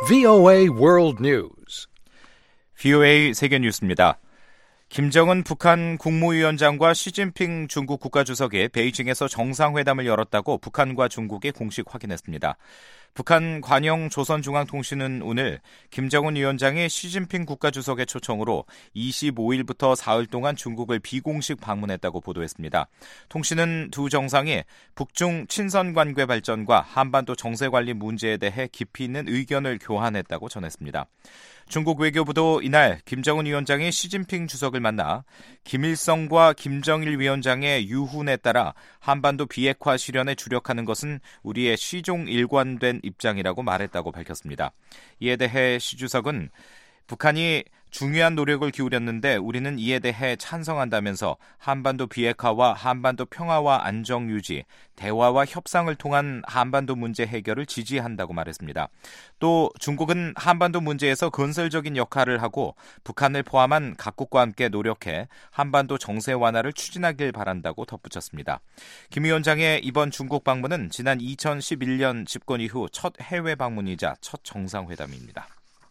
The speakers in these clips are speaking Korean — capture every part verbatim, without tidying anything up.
브이오에이 World News. 브이오에이 세계 뉴스입니다. 김정은 북한 국무위원장과 시진핑 중국 국가주석이 베이징에서 정상회담을 열었다고 북한과 중국이 공식 확인했습니다. 북한 관영 조선중앙통신은 오늘 김정은 위원장이 시진핑 국가주석의 초청으로 이십오일부터 사흘 동안 중국을 비공식 방문했다고 보도했습니다. 통신은 두 정상이 북중 친선관계 발전과 한반도 정세관리 문제에 대해 깊이 있는 의견을 교환했다고 전했습니다. 중국 외교부도 이날 김정은 위원장이 시진핑 주석을 만나 김일성과 김정일 위원장의 유훈에 따라 한반도 비핵화 실현에 주력하는 것은 우리의 시종 일관된 입장이라고 말했다고 밝혔습니다. 이에 대해 시 주석은 북한이 중요한 노력을 기울였는데 우리는 이에 대해 찬성한다면서 한반도 비핵화와 한반도 평화와 안정 유지, 대화와 협상을 통한 한반도 문제 해결을 지지한다고 말했습니다. 또 중국은 한반도 문제에서 건설적인 역할을 하고 북한을 포함한 각국과 함께 노력해 한반도 정세 완화를 추진하길 바란다고 덧붙였습니다. 김 위원장의 이번 중국 방문은 지난 이천십일년 집권 이후 첫 해외 방문이자 첫 정상회담입니다.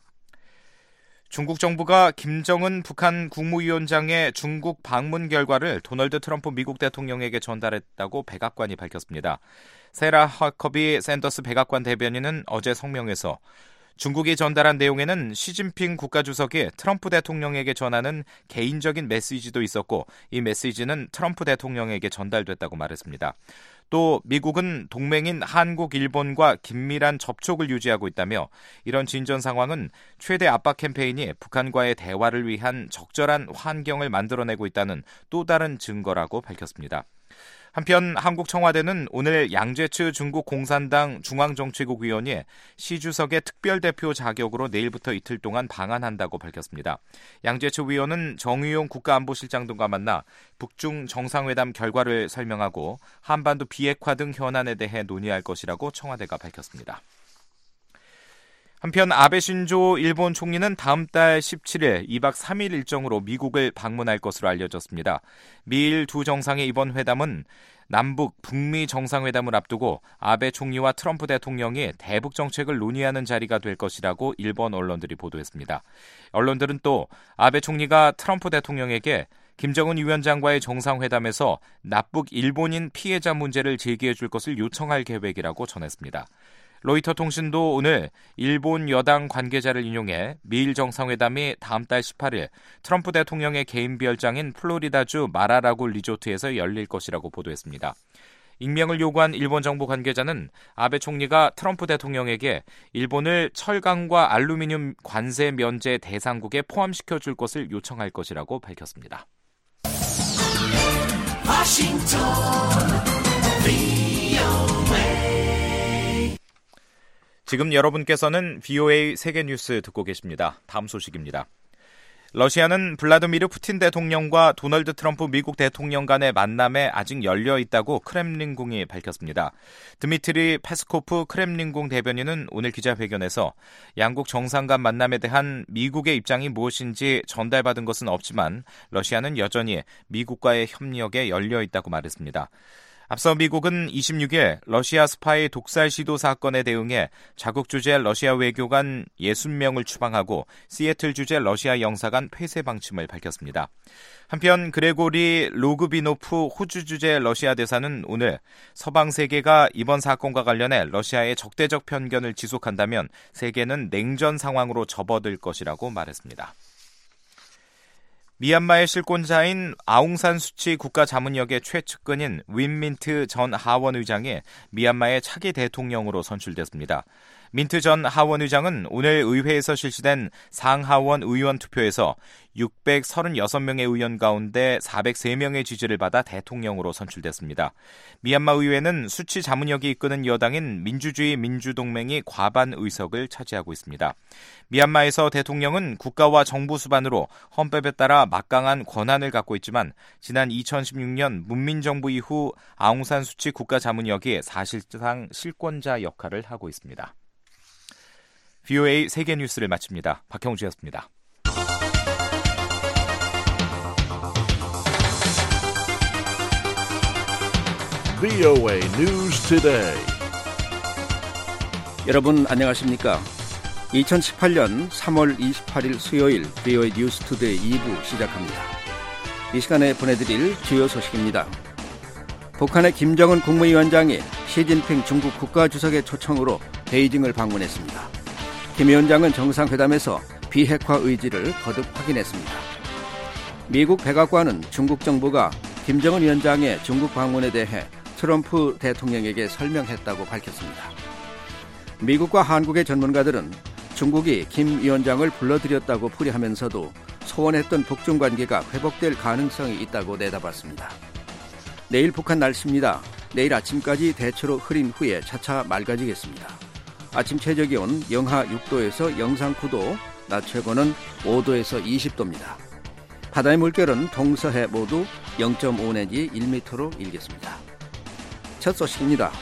중국 정부가 김정은 북한 국무위원장의 중국 방문 결과를 도널드 트럼프 미국 대통령에게 전달했다고 백악관이 밝혔습니다. 세라 허커비 샌더스 백악관 대변인은 어제 성명에서 중국이 전달한 내용에는 시진핑 국가주석이 트럼프 대통령에게 전하는 개인적인 메시지도 있었고 이 메시지는 트럼프 대통령에게 전달됐다고 말했습니다. 또 미국은 동맹인 한국, 일본과 긴밀한 접촉을 유지하고 있다며 이런 진전 상황은 최대 압박 캠페인이 북한과의 대화를 위한 적절한 환경을 만들어내고 있다는 또 다른 증거라고 밝혔습니다. 한편 한국 청와대는 오늘 양재츠 중국 공산당 중앙정치국 위원이 시 주석의 특별대표 자격으로 내일부터 이틀 동안 방한한다고 밝혔습니다. 양재츠 위원은 정의용 국가안보실장 등과 만나 북중 정상회담 결과를 설명하고 한반도 비핵화 등 현안에 대해 논의할 것이라고 청와대가 밝혔습니다. 한편 아베 신조 일본 총리는 다음 달 십칠일 이박 삼일 일정으로 미국을 방문할 것으로 알려졌습니다. 미일 두 정상의 이번 회담은 남북, 북미 정상회담을 앞두고 아베 총리와 트럼프 대통령이 대북 정책을 논의하는 자리가 될 것이라고 일본 언론들이 보도했습니다. 언론들은 또 아베 총리가 트럼프 대통령에게 김정은 위원장과의 정상회담에서 남북 일본인 피해자 문제를 제기해 줄 것을 요청할 계획이라고 전했습니다. 로이터 통신도 오늘 일본 여당 관계자를 인용해 미일 정상회담이 다음 달 십팔일 트럼프 대통령의 개인 별장인 플로리다주 마라라고 리조트에서 열릴 것이라고 보도했습니다. 익명을 요구한 일본 정부 관계자는 아베 총리가 트럼프 대통령에게 일본을 철강과 알루미늄 관세 면제 대상국에 포함시켜줄 것을 요청할 것이라고 밝혔습니다. 워싱턴 지금 여러분께서는 브이오에이 세계뉴스 듣고 계십니다. 다음 소식입니다. 러시아는 블라디미르 푸틴 대통령과 도널드 트럼프 미국 대통령 간의 만남에 아직 열려 있다고 크렘린궁이 밝혔습니다. 드미트리 페스코프 크렘린궁 대변인은 오늘 기자회견에서 양국 정상 간 만남에 대한 미국의 입장이 무엇인지 전달받은 것은 없지만 러시아는 여전히 미국과의 협력에 열려 있다고 말했습니다. 앞서 미국은 이십육일 러시아 스파이 독살 시도 사건에 대응해 자국 주재 러시아 외교관 육십 명을 추방하고 시애틀 주재 러시아 영사관 폐쇄 방침을 밝혔습니다. 한편 그레고리 로그비노프 호주 주재 러시아 대사는 오늘 서방 세계가 이번 사건과 관련해 러시아의 적대적 편견을 지속한다면 세계는 냉전 상황으로 접어들 것이라고 말했습니다. 미얀마의 실권자인 아웅산 수치 국가자문역의 최측근인 윈민트 전 하원 의장이 미얀마의 차기 대통령으로 선출됐습니다. 민트 전 하원 의장은 오늘 의회에서 실시된 상하원 의원 투표에서 육백삼십육 명의 의원 가운데 사백삼 명의 지지를 받아 대통령으로 선출됐습니다. 미얀마 의회는 수치 자문역이 이끄는 여당인 민주주의 민주동맹이 과반 의석을 차지하고 있습니다. 미얀마에서 대통령은 국가와 정부 수반으로 헌법에 따라 막강한 권한을 갖고 있지만 지난 이천십육년 문민정부 이후 아웅산 수치 국가자문역이 사실상 실권자 역할을 하고 있습니다. 브이오에이 세계뉴스를 마칩니다. 박형주였습니다. 브이오에이 News Today. 여러분 안녕하십니까? 이천십팔년 삼월 이십팔일 수요일 브이오에이 뉴스 투데이 이 부 시작합니다. 이 시간에 보내드릴 주요 소식입니다. 북한의 김정은 국무위원장이 시진핑 중국 국가주석의 초청으로 베이징을 방문했습니다. 김 위원장은 정상회담에서 비핵화 의지를 거듭 확인했습니다. 미국 백악관은 중국 정부가 김정은 위원장의 중국 방문에 대해 트럼프 대통령에게 설명했다고 밝혔습니다. 미국과 한국의 전문가들은 중국이 김 위원장을 불러들였다고 풀이하면서도 소원했던 북중 관계가 회복될 가능성이 있다고 내다봤습니다. 내일 북한 날씨입니다. 내일 아침까지 대체로 흐린 후에 차차 맑아지겠습니다. 아침 최저기온 영하 육 도에서 영상 구 도, 낮 최고는 오 도에서 이십 도입니다. 바다의 물결은 동서해 모두 영 점 오 내지 일 미터로 일겠습니다. 첫 소식입니다.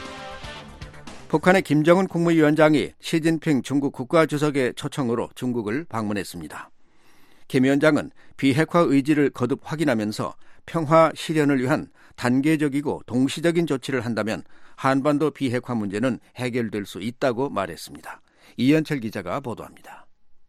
북한의 김정은 국무위원장이 시진핑 중국 국가주석의 초청으로 중국을 방문했습니다. 김 위원장은 비핵화 의지를 거듭 확인하면서 평화 실현을 위한 단계적이고 동시적인 조치를 한다면 한반도 비핵화 문제는 해결될 수 있다고 말했습니다. 이현철 기자가 보도합니다.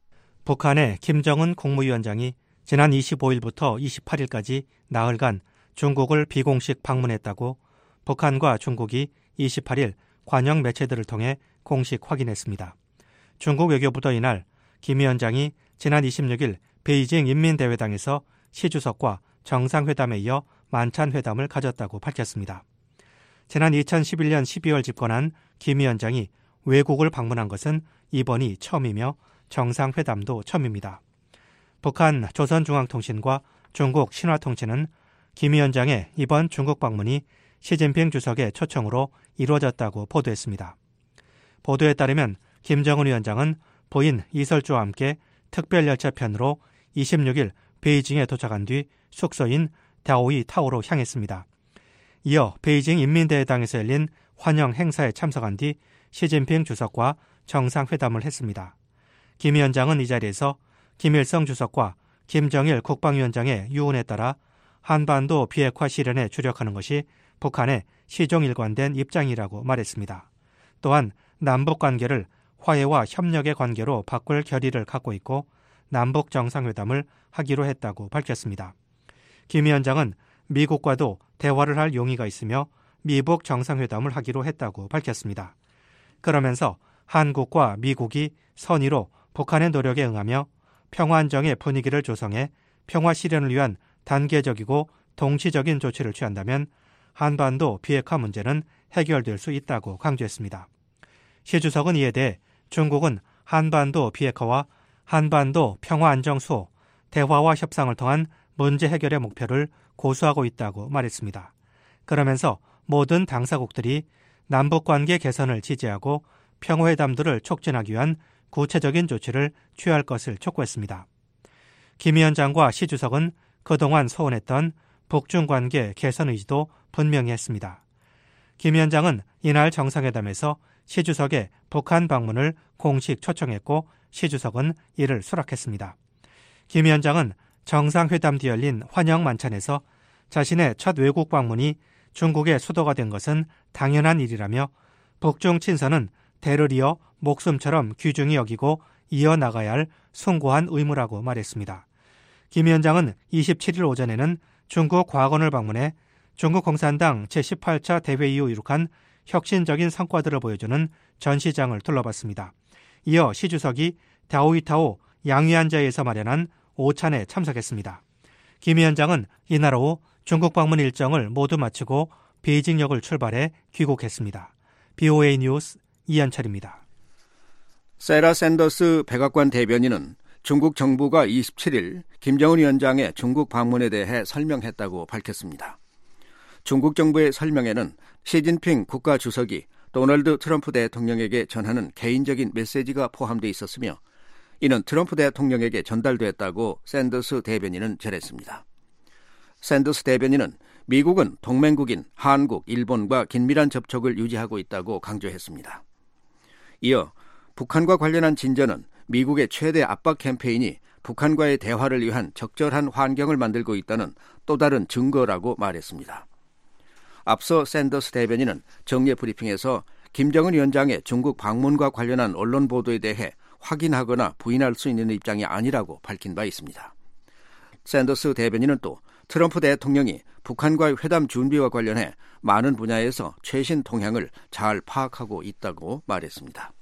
북한의 김정은 국무위원장이 지난 이십오일부터 이십팔일까지 나흘간 중국을 비공식 방문했다고 북한과 중국이 이십팔일 관영 매체들을 통해 공식 확인했습니다. 중국 외교부도 이날 김 위원장이 지난 이십육일 베이징 인민대회당에서 시 주석과 정상회담에 이어 만찬회담을 가졌다고 밝혔습니다. 지난 이천십일년 십이월 집권한 김 위원장이 외국을 방문한 것은 이번이 처음이며 정상회담도 처음입니다. 북한 조선중앙통신과 중국 신화통신은 김 위원장의 이번 중국 방문이 시진핑 주석의 초청으로 이루어졌다고 보도했습니다. 보도에 따르면 김정은 위원장은 부인 이설주와 함께 특별열차편으로 이십육일 베이징에 도착한 뒤 숙소인 다오이 타워로 향했습니다. 이어 베이징 인민대회당에서 열린 환영 행사에 참석한 뒤 시진핑 주석과 정상회담을 했습니다. 김 위원장은 이 자리에서 김일성 주석과 김정일 국방위원장의 유언에 따라 한반도 비핵화 실현에 주력하는 것이 북한의 시종일관된 입장이라고 말했습니다. 또한 남북관계를 화해와 협력의 관계로 바꿀 결의를 갖고 있고 남북 정상회담을 하기로 했다고 밝혔습니다. 김 위원장은 미국과도 대화를 할 용의가 있으며 미북 정상회담을 하기로 했다고 밝혔습니다. 그러면서 한국과 미국이 선의로 북한의 노력에 응하며 평화안정의 분위기를 조성해 평화 실현을 위한 단계적이고 동시적인 조치를 취한다면 한반도 비핵화 문제는 해결될 수 있다고 강조했습니다. 시 주석은 이에 대해 중국은 한반도 비핵화와 한반도 평화안정 수호, 대화와 협상을 통한 문제 해결의 목표를 고수하고 있다고 말했습니다. 그러면서 모든 당사국들이 남북관계 개선을 지지하고 평화회담들을 촉진하기 위한 구체적인 조치를 취할 것을 촉구했습니다. 김 위원장과 시 주석은 그동안 소원했던 북중 관계 개선 의지도 분명히 했습니다. 김 위원장은 이날 정상회담에서 시 주석의 북한 방문을 공식 초청했고 시 주석은 이를 수락했습니다. 김 위원장은 정상회담 뒤 열린 환영 만찬에서 자신의 첫 외국 방문이 중국의 수도가 된 것은 당연한 일이라며 북중 친선은 대를 이어 목숨처럼 귀중히 여기고 이어나가야 할 숭고한 의무라고 말했습니다. 김 위원장은 이십칠일 오전에는 중국 과학원을 방문해 중국 공산당 제십팔 차 대회 이후 이룩한 혁신적인 성과들을 보여주는 전시장을 둘러봤습니다. 이어 시 주석이 다오이타오 양위안자에서 마련한 오찬에 참석했습니다. 김 위원장은 이날 오후 중국 방문 일정을 모두 마치고 베이징역을 출발해 귀국했습니다. 브이오에이 뉴스 이현철입니다. 세라 샌더스 백악관 대변인은 중국 정부가 이십칠일 김정은 위원장의 중국 방문에 대해 설명했다고 밝혔습니다. 중국 정부의 설명에는 시진핑 국가주석이 도널드 트럼프 대통령에게 전하는 개인적인 메시지가 포함되어 있었으며 이는 트럼프 대통령에게 전달됐다고 샌더스 대변인은 전했습니다. 샌더스 대변인은 미국은 동맹국인 한국, 일본과 긴밀한 접촉을 유지하고 있다고 강조했습니다. 이어 북한과 관련한 진전은 미국의 최대 압박 캠페인이 북한과의 대화를 위한 적절한 환경을 만들고 있다는 또 다른 증거라고 말했습니다. 앞서 샌더스 대변인은 정례 브리핑에서 김정은 위원장의 중국 방문과 관련한 언론 보도에 대해 확인하거나 부인할 수 있는 입장이 아니라고 밝힌 바 있습니다. 샌더스 대변인은 또 트럼프 대통령이 북한과의 회담 준비와 관련해 많은 분야에서 최신 동향을 잘 파악하고 있다고 말했습니다.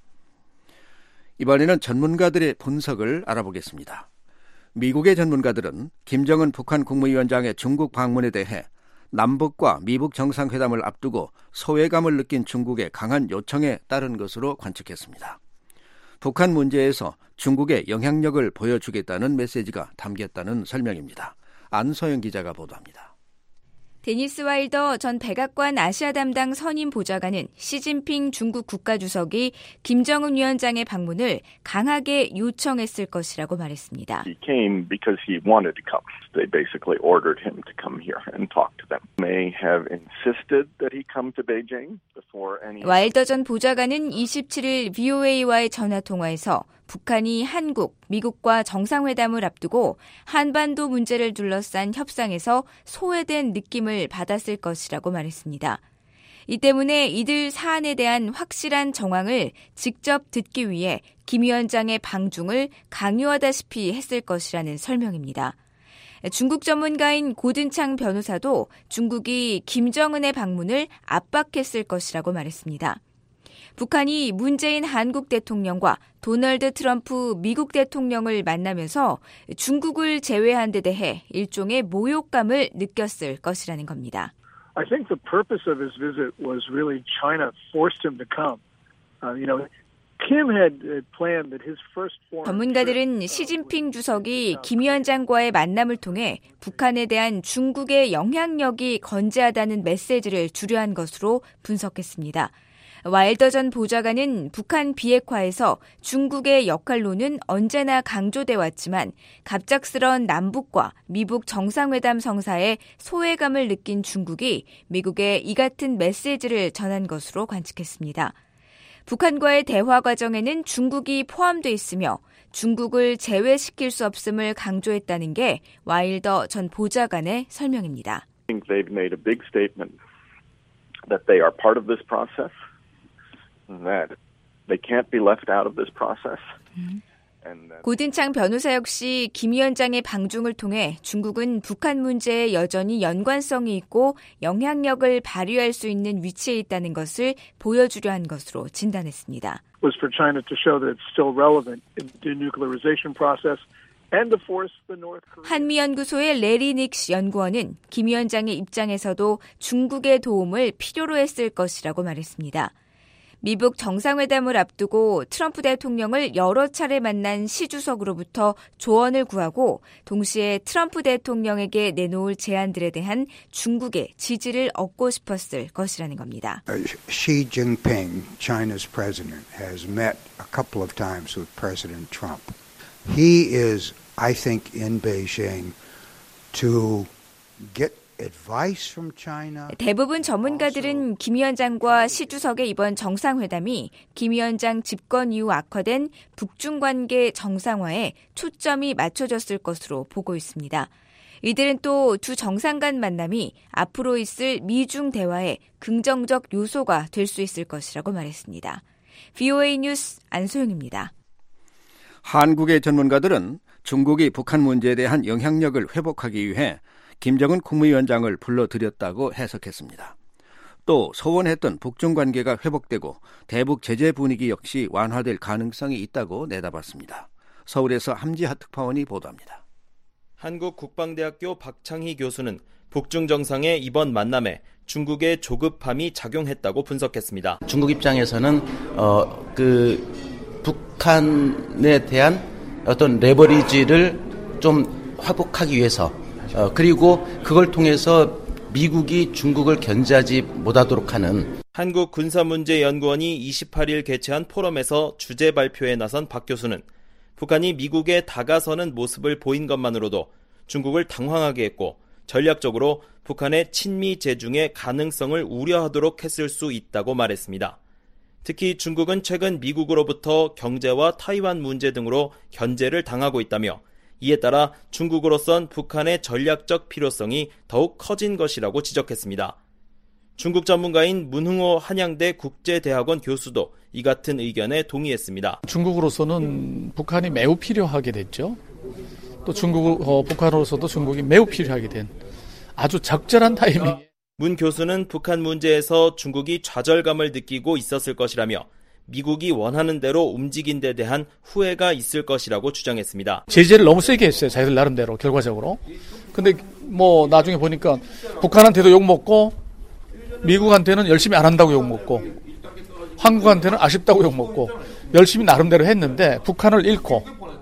이번에는 전문가들의 분석을 알아보겠습니다. 미국의 전문가들은 김정은 북한 국무위원장의 중국 방문에 대해 남북과 미북 정상회담을 앞두고 소외감을 느낀 중국의 강한 요청에 따른 것으로 관측했습니다. 북한 문제에서 중국의 영향력을 보여주겠다는 메시지가 담겼다는 설명입니다. 안소영 기자가 보도합니다. 데니스 와일더 전 백악관 아시아 담당 선임 보좌관은 시진핑 중국 국가주석이 김정은 위원장의 방문을 강하게 요청했을 것이라고 말했습니다. He came because he wanted to come. They basically ordered him to come here and talk to them. May have insisted that he come to Beijing before any. 와일더 전 보좌관은 이십칠일 브이오에이와의 전화 통화에서 북한이 한국, 미국과 정상회담을 앞두고 한반도 문제를 둘러싼 협상에서 소외된 느낌을 받았을 것이라고 말했습니다. 이 때문에 이들 사안에 대한 확실한 정황을 직접 듣기 위해 김 위원장의 방중을 강요하다시피 했을 것이라는 설명입니다. 중국 전문가인 고든창 변호사도 중국이 김정은의 방문을 압박했을 것이라고 말했습니다. 북한이 문재인 한국 대통령과 도널드 트럼프 미국 대통령을 만나면서 중국을 제외한 데 대해 일종의 모욕감을 느꼈을 것이라는 겁니다. I think the purpose of his visit was really China forced him to come. Uh, you know, Kim had planned that his first foreign 전문가들은 시진핑 주석이 김 위원장과의 만남을 통해 북한에 대한 중국의 영향력이 건재하다는 메시지를 주려한 것으로 분석했습니다. 와일더 전 보좌관은 북한 비핵화에서 중국의 역할로는 언제나 강조돼 왔지만 갑작스런 남북과 미북 정상회담 성사에 소외감을 느낀 중국이 미국에 이 같은 메시지를 전한 것으로 관측했습니다. 북한과의 대화 과정에는 중국이 포함돼 있으며 중국을 제외시킬 수 없음을 강조했다는 게 와일더 전 보좌관의 설명입니다. I think they've made a big statement that they are part of this process. That they can't be left out of this process. 음. 고든창 변호사 역시 김 위원장의 방중을 통해 중국은 북한 문제에 여전히 연관성이 있고 영향력을 발휘할 수 있는 위치에 있다는 것을 보여주려 한 것으로 진단했습니다. Was for China to show that it's still relevant in the denuclearization process. 한미연구소의 레리 닉스 연구원은 김 위원장의 입장에서도 중국의 도움을 필요로 했을 것이라고 말했습니다. 미북 정상회담을 앞두고 트럼프 대통령을 여러 차례 만난 시 주석으로부터 조언을 구하고 동시에 트럼프 대통령에게 내놓을 제안들에 대한 중국의 지지를 얻고 싶었을 것이라는 겁니다. Xi Jinping, China's president, has met a couple of times with President Trump. He is, I think, in Beijing to get advice from China. 대부분 전문가들은 김 위원장과 시 주석의 이번 정상회담이 김 위원장 집권 이후 악화된 북중 관계 정상화에 초점이 맞춰졌을 것으로 보고 있습니다. 이들은 또 두 정상 간 만남이 앞으로 있을 미중 대화의 긍정적 요소가 될 수 있을 것이라고 말했습니다. 브이오에이 뉴스 안소영입니다. 한국의 전문가들은 중국이 북한 문제에 대한 영향력을 회복하기 위해 김정은 국무위원장을 불러들였다고 해석했습니다. 또 소원했던 북중 관계가 회복되고 대북 제재 분위기 역시 완화될 가능성이 있다고 내다봤습니다. 서울에서 함지하 특파원이 보도합니다. 한국국방대학교 박창희 교수는 북중 정상의 이번 만남에 중국의 조급함이 작용했다고 분석했습니다. 중국 입장에서는 어, 그 북한에 대한 어떤 레버리지를 좀 회복하기 위해서 어, 그리고 그걸 통해서 미국이 중국을 견제하지 못하도록 하는 한국군사문제연구원이 이십팔일 개최한 포럼에서 주제 발표에 나선 박 교수는 북한이 미국에 다가서는 모습을 보인 것만으로도 중국을 당황하게 했고 전략적으로 북한의 친미 제중의 가능성을 우려하도록 했을 수 있다고 말했습니다. 특히 중국은 최근 미국으로부터 경제와 타이완 문제 등으로 견제를 당하고 있다며 이에 따라 중국으로선 북한의 전략적 필요성이 더욱 커진 것이라고 지적했습니다. 중국 전문가인 문흥호 한양대 국제대학원 교수도 이 같은 의견에 동의했습니다. 중국으로서는 북한이 매우 필요하게 됐죠. 또 중국, 어, 북한으로서도 중국이 매우 필요하게 된 아주 적절한 타이밍. 문 교수는 북한 문제에서 중국이 좌절감을 느끼고 있었을 것이라며 미국이 원하는 대로 움직인 데 대한 후회가 있을 것이라고 주장했습니다. 제재를 너무 세게 했어요. 자기들 나름대로 결과적으로. 근데 뭐 나중에 보니까 북한한테도 욕먹고 미국한테는 열심히 안 한다고 욕먹고 한국한테는 아쉽다고 욕먹고 열심히 나름대로 했는데 북한을 잃고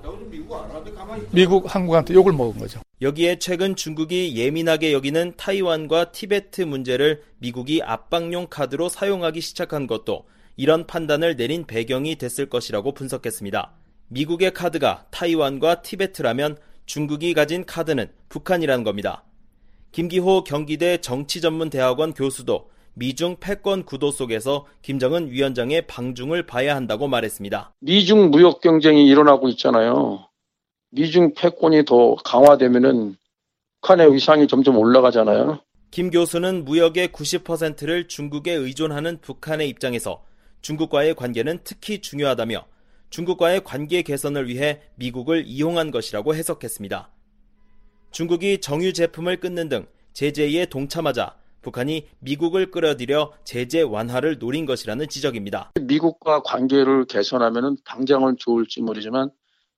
미국, 한국한테 욕을 먹은 거죠. 여기에 최근 중국이 예민하게 여기는 타이완과 티베트 문제를 미국이 압박용 카드로 사용하기 시작한 것도 이런 판단을 내린 배경이 됐을 것이라고 분석했습니다. 미국의 카드가 타이완과 티베트라면 중국이 가진 카드는 북한이라는 겁니다. 김기호 경기대 정치전문대학원 교수도 미중 패권 구도 속에서 김정은 위원장의 방중을 봐야 한다고 말했습니다. 미중 무역 경쟁이 일어나고 있잖아요. 미중 패권이 더 강화되면은 북한의 위상이 점점 올라가잖아요. 김 교수는 무역의 구십 퍼센트를 중국에 의존하는 북한의 입장에서 중국과의 관계는 특히 중요하다며 중국과의 관계 개선을 위해 미국을 이용한 것이라고 해석했습니다. 중국이 정유 제품을 끊는 등 제재에 동참하자 북한이 미국을 끌어들여 제재 완화를 노린 것이라는 지적입니다. 미국과 관계를 개선하면 당장은 좋을지 모르지만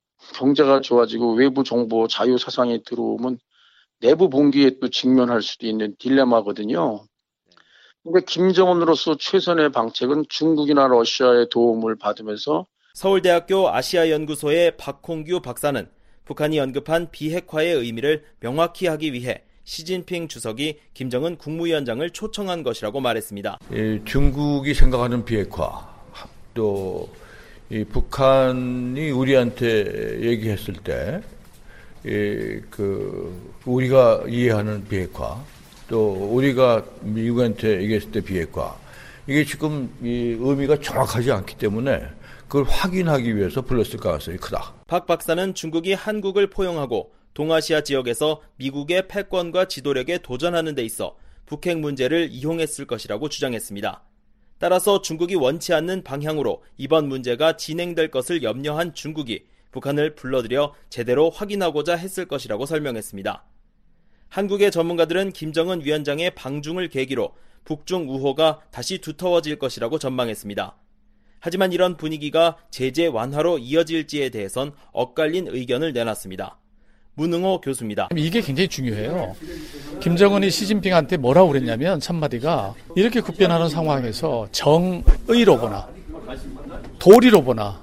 경제가 좋아지고 외부 정보 자유 사상이 들어오면 내부 봉기에 또 직면할 수도 있는 딜레마거든요. 그러니까 김정은으로서 최선의 방책은 중국이나 러시아의 도움을 받으면서 서울대학교 아시아연구소의 박홍규 박사는 북한이 언급한 비핵화의 의미를 명확히 하기 위해 시진핑 주석이 김정은 국무위원장을 초청한 것이라고 말했습니다. 예, 중국이 생각하는 비핵화, 또 이 북한이 우리한테 얘기했을 때, 예, 그 우리가 이해하는 비핵화, 또 우리가 미국한테 얘기했을 때 비핵화, 이게 지금 이 의미가 정확하지 않기 때문에 그걸 확인하기 위해서 불렀을 가능성이 크다. 박 박사는 중국이 한국을 포용하고 동아시아 지역에서 미국의 패권과 지도력에 도전하는 데 있어 북핵 문제를 이용했을 것이라고 주장했습니다. 따라서 중국이 원치 않는 방향으로 이번 문제가 진행될 것을 염려한 중국이 북한을 불러들여 제대로 확인하고자 했을 것이라고 설명했습니다. 한국의 전문가들은 김정은 위원장의 방중을 계기로 북중 우호가 다시 두터워질 것이라고 전망했습니다. 하지만 이런 분위기가 제재 완화로 이어질지에 대해선 엇갈린 의견을 내놨습니다. 문응호 교수입니다. 이게 굉장히 중요해요. 김정은이 시진핑한테 뭐라고 그랬냐면 첫마디가 이렇게 급변하는 상황에서 정의로 보나 도리로 보나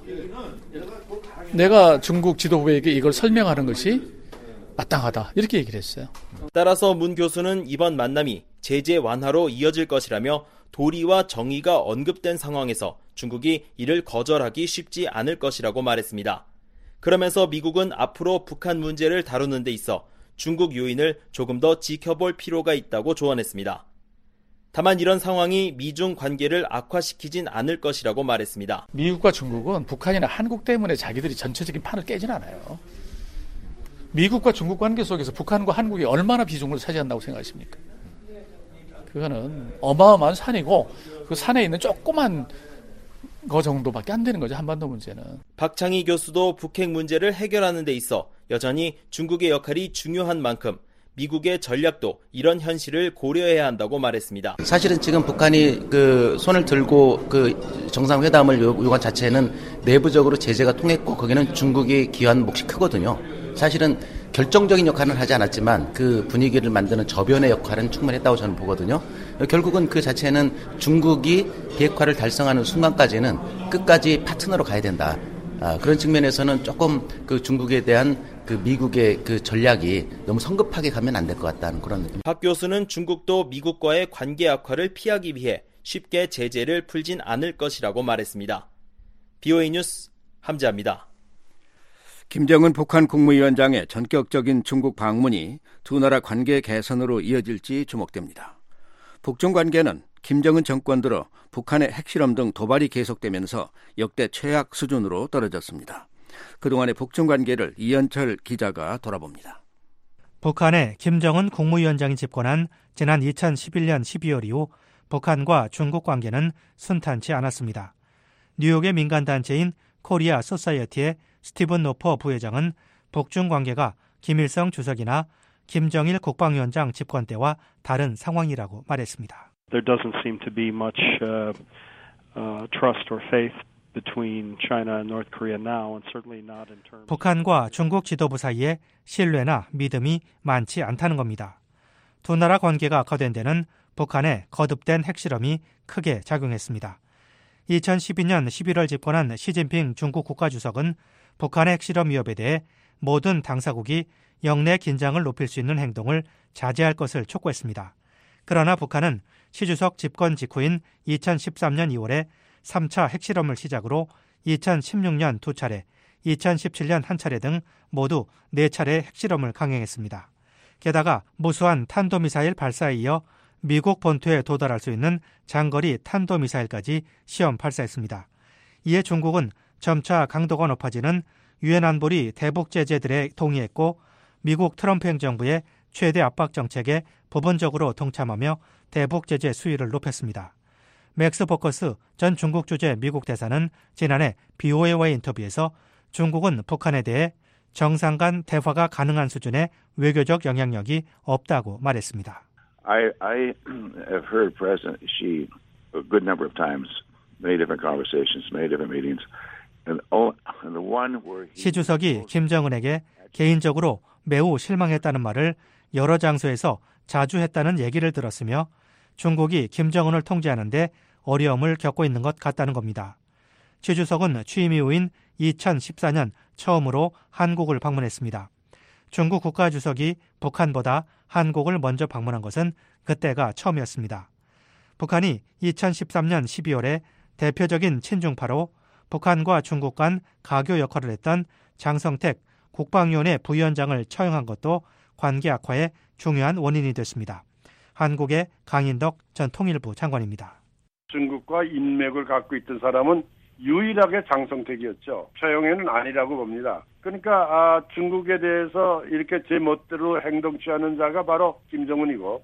내가 중국 지도부에게 이걸 설명하는 것이 마땅하다 이렇게 얘기를 했어요. 따라서 문 교수는 이번 만남이 제재 완화로 이어질 것이라며 도리와 정의가 언급된 상황에서 중국이 이를 거절하기 쉽지 않을 것이라고 말했습니다. 그러면서 미국은 앞으로 북한 문제를 다루는 데 있어 중국 요인을 조금 더 지켜볼 필요가 있다고 조언했습니다. 다만 이런 상황이 미중 관계를 악화시키진 않을 것이라고 말했습니다. 미국과 중국은 북한이나 한국 때문에 자기들이 전체적인 판을 깨진 않아요. 미국과 중국 관계 속에서 북한과 한국이 얼마나 비중을 차지한다고 생각하십니까? 그거는 어마어마한 산이고 그 산에 있는 조그만 거 정도밖에 안 되는 거죠. 한반도 문제는. 박창희 교수도 북핵 문제를 해결하는 데 있어 여전히 중국의 역할이 중요한 만큼 미국의 전략도 이런 현실을 고려해야 한다고 말했습니다. 사실은 지금 북한이 그 손을 들고 그 정상회담을 요구한 자체는 내부적으로 제재가 통했고 거기는 중국이 기여한 몫이 크거든요. 사실은 결정적인 역할은 하지 않았지만 그 분위기를 만드는 저변의 역할은 충분했다고 저는 보거든요. 결국은 그 자체는 중국이 비핵화를 달성하는 순간까지는 끝까지 파트너로 가야 된다. 아, 그런 측면에서는 조금 그 중국에 대한 그 미국의 그 전략이 너무 성급하게 가면 안 될 것 같다는 그런 느낌. 박 교수는 중국도 미국과의 관계 악화를 피하기 위해 쉽게 제재를 풀진 않을 것이라고 말했습니다. 비오에이 뉴스 함지아입니다. 김정은 북한 국무위원장의 전격적인 중국 방문이 두 나라 관계 개선으로 이어질지 주목됩니다. 북중 관계는 김정은 정권 들어 북한의 핵실험 등 도발이 계속되면서 역대 최악 수준으로 떨어졌습니다. 그동안의 북중 관계를 이현철 기자가 돌아봅니다. 북한의 김정은 국무위원장이 집권한 지난 이천십일 년 십이월 이후 북한과 중국 관계는 순탄치 않았습니다. 뉴욕의 민간단체인 코리아 소사이어티의 스티븐 노퍼 부회장은 북중 관계가 김일성 주석이나 김정일 국방위원장 집권 때와 다른 상황이라고 말했습니다. There doesn't seem to be much uh, uh, trust or faith between China and North Korea now, and certainly not in terms. 북한과 중국 지도부 사이에 신뢰나 믿음이 많지 않다는 겁니다. 두 나라 관계가 악화된 데는 북한의 거듭된 핵실험이 크게 작용했습니다. 이천십이 년 십일월 집권한 시진핑 중국 국가주석은 북한의 핵실험 위협에 대해 모든 당사국이 영내 긴장을 높일 수 있는 행동을 자제할 것을 촉구했습니다. 그러나 북한은 시 주석 집권 직후인 이천십삼 년 이월에 삼 차 핵실험을 시작으로 이천십육 년 두 차례, 이천십칠 년 한 차례 등 모두 네 차례 핵실험을 강행했습니다. 게다가 무수한 탄도미사일 발사에 이어 미국 본토에 도달할 수 있는 장거리 탄도미사일까지 시험 발사했습니다. 이에 중국은 점차 강도가 높아지는 유엔 안보리 대북 제재들에 동의했고 미국 트럼프 행정부의 최대 압박 정책에 부분적으로 동참하며 대북 제재 수위를 높였습니다. 맥스 포커스 전 중국 주재 미국 대사는 지난해 비오에이와의 인터뷰에서 중국은 북한에 대해 정상 간 대화가 가능한 수준의 외교적 영향력이 없다고 말했습니다. I, I have heard President Xi a good number of times, many different conversations, many different meetings. And the one where he... 시 주석이 김정은에게 개인적으로 매우 실망했다는 말을 여러 장소에서 자주 했다는 얘기를 들었으며 중국이 김정은을 통제하는데 어려움을 겪고 있는 것 같다는 겁니다. 시 주석은 취임 이후인 이천십사 년 처음으로 한국을 방문했습니다. 중국 국가주석이 북한보다 한국을 먼저 방문한 것은 그때가 처음이었습니다. 북한이 이천십삼 년 십이월에 대표적인 친중파로 북한과 중국 간 가교 역할을 했던 장성택 국방위원회 부위원장을 처형한 것도 관계 악화의 중요한 원인이 됐습니다. 한국의 강인덕 전 통일부 장관입니다. 중국과 인맥을 갖고 있던 사람은 유일하게 장성택이었죠. 처형에는 아니라고 봅니다. 그러니까 아, 중국에 대해서 이렇게 제 멋대로 행동 취하는 자가 바로 김정은이고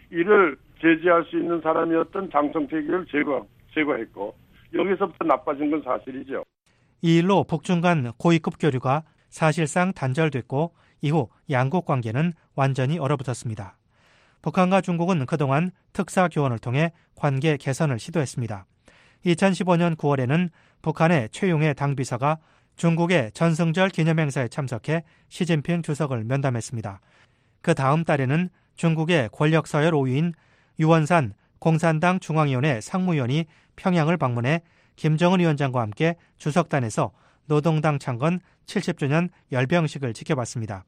이를 제지할 수 있는 사람이었던 장성택을 제거, 제거했고 여기서부터 나빠진 건 사실이죠. 이 일로 북중 간 고위급 교류가 사실상 단절됐고 이후 양국 관계는 완전히 얼어붙었습니다. 북한과 중국은 그동안 특사 교원을 통해 관계 개선을 시도했습니다. 이천십오 년 구월에는 북한의 최용해 당비서가 중국의 전승절 기념행사에 참석해 시진핑 주석을 면담했습니다. 그 다음 달에는 중국의 권력 서열 오 위인 유원산 공산당 중앙위원회 상무위원이 평양을 방문해 김정은 위원장과 함께 주석단에서 노동당 창건 칠십 주년 열병식을 지켜봤습니다.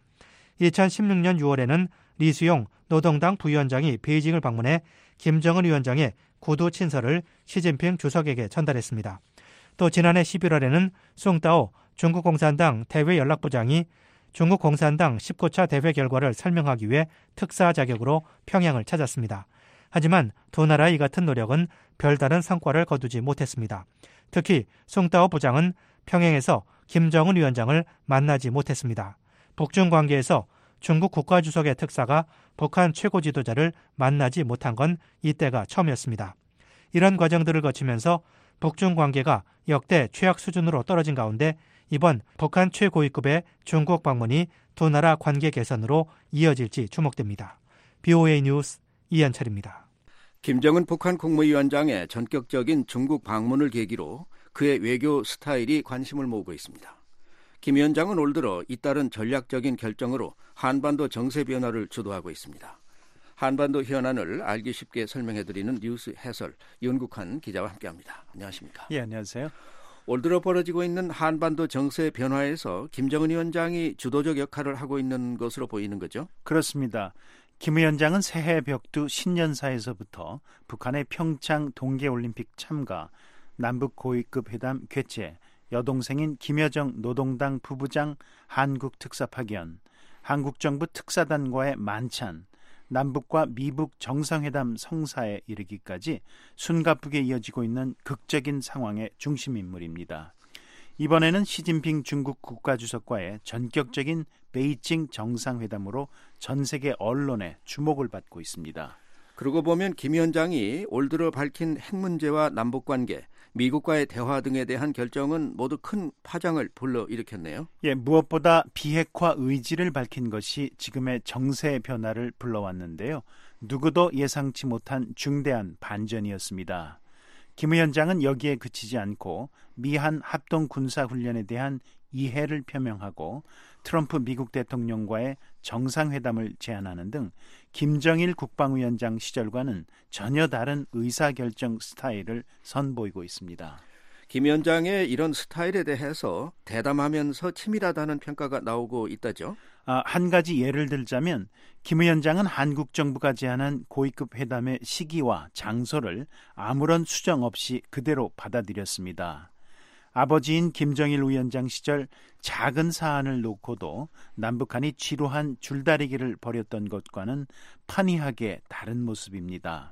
이천십육 년 유월에는 리수용 노동당 부위원장이 베이징을 방문해 김정은 위원장의 구두 친서를 시진핑 주석에게 전달했습니다. 또 지난해 십일월에는 숭따오 중국 공산당 대외 연락부장이 중국 공산당 십구 차 대회 결과를 설명하기 위해 특사 자격으로 평양을 찾았습니다. 하지만 두 나라의 이 같은 노력은 별다른 성과를 거두지 못했습니다. 특히 숭따오 부장은 평양에서 김정은 위원장을 만나지 못했습니다. 북중 관계에서 중국 국가주석의 특사가 북한 최고 지도자를 만나지 못한 건 이때가 처음이었습니다. 이런 과정들을 거치면서 북중 관계가 역대 최악 수준으로 떨어진 가운데 이번 북한 최고위급의 중국 방문이 두 나라 관계 개선으로 이어질지 주목됩니다. 비오에이 뉴스 이현철입니다. 김정은 북한 국무위원장의 전격적인 중국 방문을 계기로 그의 외교 스타일이 관심을 모으고 있습니다. 김 위원장은 올 들어 잇따른 전략적인 결정으로 한반도 정세 변화를 주도하고 있습니다. 한반도 현안을 알기 쉽게 설명해드리는 뉴스 해설 윤국한 기자와 함께합니다. 안녕하십니까? 예, 안녕하세요. 올 들어 벌어지고 있는 한반도 정세 변화에서 김정은 위원장이 주도적 역할을 하고 있는 것으로 보이는 거죠? 그렇습니다. 김 위원장은 새해 벽두 신년사에서부터 북한의 평창 동계올림픽 참가, 남북 고위급 회담 개최, 여동생인 김여정 노동당 부부장 한국 특사 파견, 한국 정부 특사단과의 만찬, 남북과 미북 정상회담 성사에 이르기까지 숨가쁘게 이어지고 있는 극적인 상황의 중심인물입니다. 이번에는 시진핑 중국 국가주석과의 전격적인 베이징 정상회담으로 전 세계 언론의 주목을 받고 있습니다. 그러고 보면 김 위원장이 올 들어 밝힌 핵 문제와 남북관계, 미국과의 대화 등에 대한 결정은 모두 큰 파장을 불러일으켰네요. 예, 무엇보다 비핵화 의지를 밝힌 것이 지금의 정세 변화를 불러왔는데요. 누구도 예상치 못한 중대한 반전이었습니다. 김 위원장은 여기에 그치지 않고 미한 합동 군사 훈련에 대한 이해를 표명하고 트럼프 미국 대통령과의 정상회담을 제안하는 등 김정일 국방위원장 시절과는 전혀 다른 의사결정 스타일을 선보이고 있습니다. 김 위원장의 이런 스타일에 대해서 대담하면서 치밀하다는 평가가 나오고 있다죠. 아, 한 가지 예를 들자면 김 위원장은 한국 정부가 제안한 고위급 회담의 시기와 장소를 아무런 수정 없이 그대로 받아들였습니다. 아버지인 김정일 위원장 시절 작은 사안을 놓고도 남북한이 지루한 줄다리기를 벌였던 것과는 판이하게 다른 모습입니다.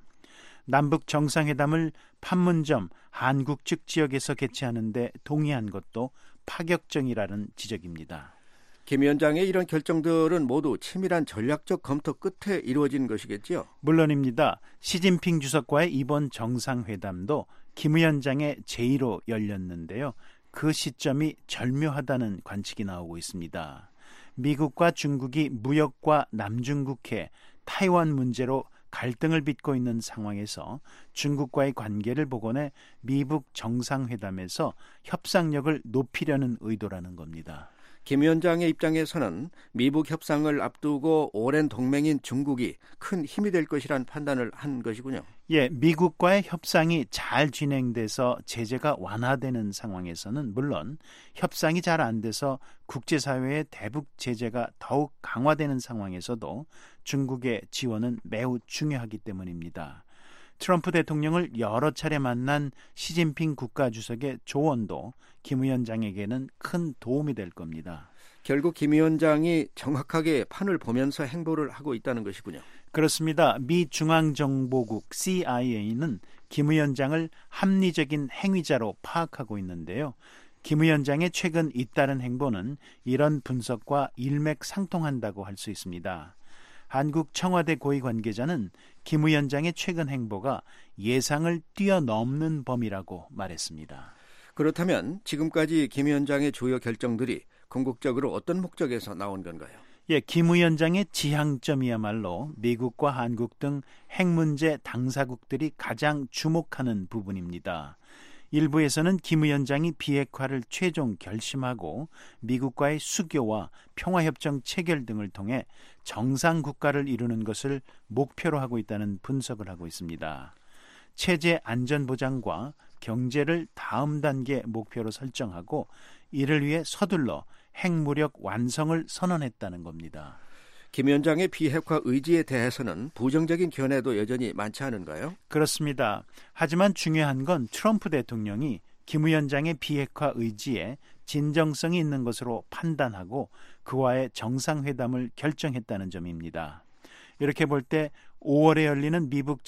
남북 정상회담을 판문점 한국 측 지역에서 개최하는 데 동의한 것도 파격적이라는 지적입니다. 김 위원장의 이런 결정들은 모두 치밀한 전략적 검토 끝에 이루어진 것이겠지요? 물론입니다. 시진핑 주석과의 이번 정상회담도 김 위원장의 제의로 열렸는데요. 그 시점이 절묘하다는 관측이 나오고 있습니다. 미국과 중국이 무역과 남중국해, 타이완 문제로 갈등을 빚고 있는 상황에서 중국과의 관계를 복원해 미북 정상회담에서 협상력을 높이려는 의도라는 겁니다. 김 위원장의 입장에서는 미북 협상을 앞두고 오랜 동맹인 중국이 큰 힘이 될 것이란 판단을 한 것이군요. 예, 미국과의 협상이 잘 진행돼서 제재가 완화되는 상황에서는 물론 협상이 잘 안 돼서 국제사회의 대북 제재가 더욱 강화되는 상황에서도 중국의 지원은 매우 중요하기 때문입니다. 트럼프 대통령을 여러 차례 만난 시진핑 국가주석의 조언도 김 위원장에게는 큰 도움이 될 겁니다. 결국 김 위원장이 정확하게 판을 보면서 행보를 하고 있다는 것이군요. 그렇습니다. 미 중앙정보국 씨아이에이는 김 위원장을 합리적인 행위자로 파악하고 있는데요. 김 위원장의 최근 잇따른 행보는 이런 분석과 일맥상통한다고 할 수 있습니다. 한국 청와대 고위 관계자는 김 위원장의 최근 행보가 예상을 뛰어넘는 범위라고 말했습니다. 그렇다면 지금까지 김 위원장의 주요 결정들이 궁극적으로 어떤 목적에서 나온 건가요? 예, 김 위원장의 지향점이야말로 미국과 한국 등 핵 문제 당사국들이 가장 주목하는 부분입니다. 일부에서는 김 위원장이 비핵화를 최종 결심하고 미국과의 수교와 평화협정 체결 등을 통해 정상국가를 이루는 것을 목표로 하고 있다는 분석을 하고 있습니다. 체제 안전보장과 경제를 다음 단계 목표로 설정하고 이를 위해 서둘러 핵무력 완성을 선언했다는 겁니다. 김 위원장의 비핵화 의지에 대해서는 부정적인 견해도 여전히 많지 않은가요? 그렇습니다. 하지만 중요한 건 트럼프 대통령이 김 위원장의 비핵화 의지에 진정성이 있는 것으로 판단하고 그와의 정상회담을 결정했다는 점입니다. 이렇게 볼 때 오월에 열리는 미북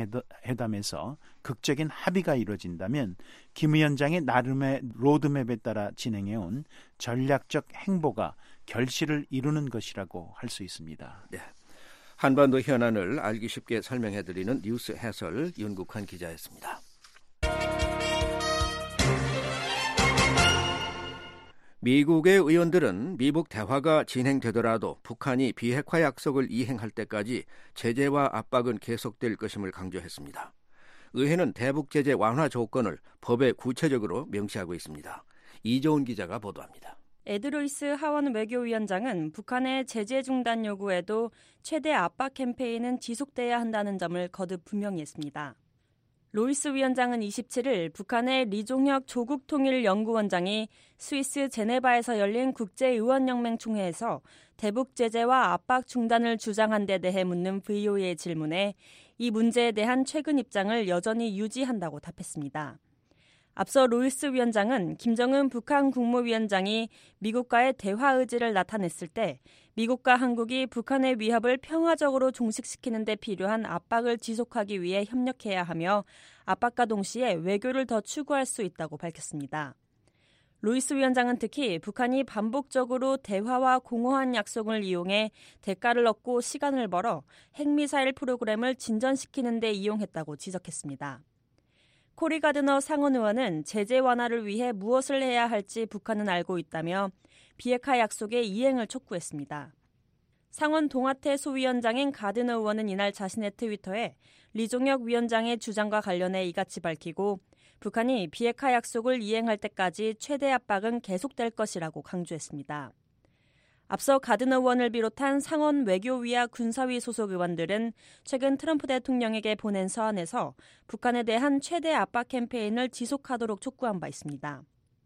정상회담에서 극적인 합의가 이루어진다면 김 위원장의 나름의 로드맵에 따라 진행해온 전략적 행보가 결실을 이루는 것이라고 할 수 있습니다. 네. 한반도 현안을 알기 쉽게 설명해드리는 뉴스 해설 윤국환 기자였습니다. 미국의 의원들은 미북 대화가 진행되더라도 북한이 비핵화 약속을 이행할 때까지 제재와 압박은 계속될 것임을 강조했습니다. 의회는 대북 제재 완화 조건을 법에 구체적으로 명시하고 있습니다. 이조은 기자가 보도합니다. 에드 루이스 하원 외교위원장은 북한의 제재 중단 요구에도 최대 압박 캠페인은 지속돼야 한다는 점을 거듭 분명히 했습니다. 로이스 위원장은 이십칠일 북한의 리종혁 조국통일연구원장이 스위스 제네바에서 열린 국제의원연맹 총회에서 대북 제재와 압박 중단을 주장한 데 대해 묻는 브이오에이의 질문에 이 문제에 대한 최근 입장을 여전히 유지한다고 답했습니다. 앞서 로이스 위원장은 김정은 북한 국무위원장이 미국과의 대화 의지를 나타냈을 때 미국과 한국이 북한의 위협을 평화적으로 종식시키는 데 필요한 압박을 지속하기 위해 협력해야 하며 압박과 동시에 외교를 더 추구할 수 있다고 밝혔습니다. 로이스 위원장은 특히 북한이 반복적으로 대화와 공허한 약속을 이용해 대가를 얻고 시간을 벌어 핵미사일 프로그램을 진전시키는 데 이용했다고 지적했습니다. 코리 가드너 상원 의원은 제재 완화를 위해 무엇을 해야 할지 북한은 알고 있다며 비핵화 약속의 이행을 촉구했습니다. 상원 동아태 소위원장인 가드너 의원은 이날 자신의 트위터에 리종혁 위원장의 주장과 관련해 이같이 밝히고 북한이 비핵화 약속을 이행할 때까지 최대 압박은 계속될 것이라고 강조했습니다. 앞서 가드너 의원을 비롯한 상원 외교위와 군사위 소속 의원들은 최근 트럼프 대통령에게 보낸 서한에서 북한에 대한 최대 압박 캠페인을 지속하도록 촉구한 바 있습니다.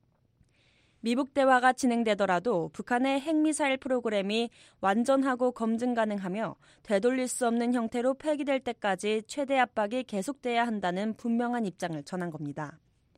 미북 대화가 진행되더라도 북한의 핵미사일 프로그램이 완전하고 검증 가능하며 되돌릴 수 없는 형태로 폐기될 때까지 최대 압박이 계속돼야 한다는 분명한 입장을 전한 겁니다.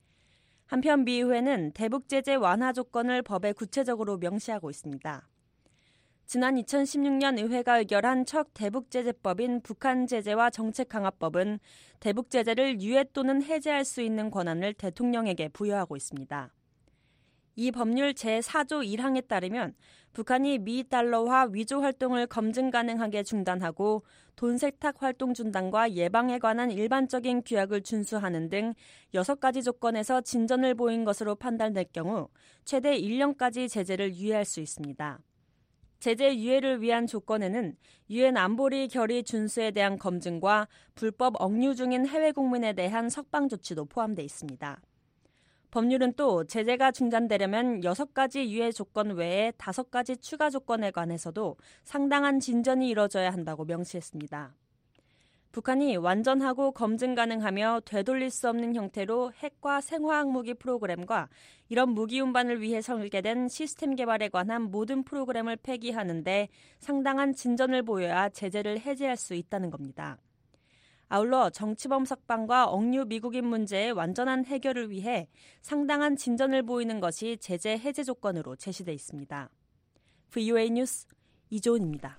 한편 미 의회는 대북 제재 완화 조건을 법에 구체적으로 명시하고 있습니다. 지난 이천십육 년 의회가 의결한 첫 대북제재법인 북한제재와 정책강화법은 대북제재를 유예 또는 해제할 수 있는 권한을 대통령에게 부여하고 있습니다. 이 법률 제사조 일 항에 따르면 북한이 미 달러화 위조 활동을 검증 가능하게 중단하고 돈 세탁 활동 중단과 예방에 관한 일반적인 규약을 준수하는 등 여섯 가지 조건에서 진전을 보인 것으로 판단될 경우 최대 일 년까지 제재를 유예할 수 있습니다. 제재 유예를 위한 조건에는 유엔 안보리 결의 준수에 대한 검증과 불법 억류 중인 해외 국민에 대한 석방 조치도 포함되어 있습니다. 법률은 또 제재가 중단되려면 여섯 가지 유예 조건 외에 다섯 가지 추가 조건에 관해서도 상당한 진전이 이뤄져야 한다고 명시했습니다. 북한이 완전하고 검증 가능하며 되돌릴 수 없는 형태로 핵과 생화학 무기 프로그램과 이런 무기 운반을 위해 설계된 시스템 개발에 관한 모든 프로그램을 폐기하는 데 상당한 진전을 보여야 제재를 해제할 수 있다는 겁니다. 아울러 정치범 석방과 억류 미국인 문제의 완전한 해결을 위해 상당한 진전을 보이는 것이 제재 해제 조건으로 제시돼 있습니다. 브이오에이 뉴스 이조은입니다.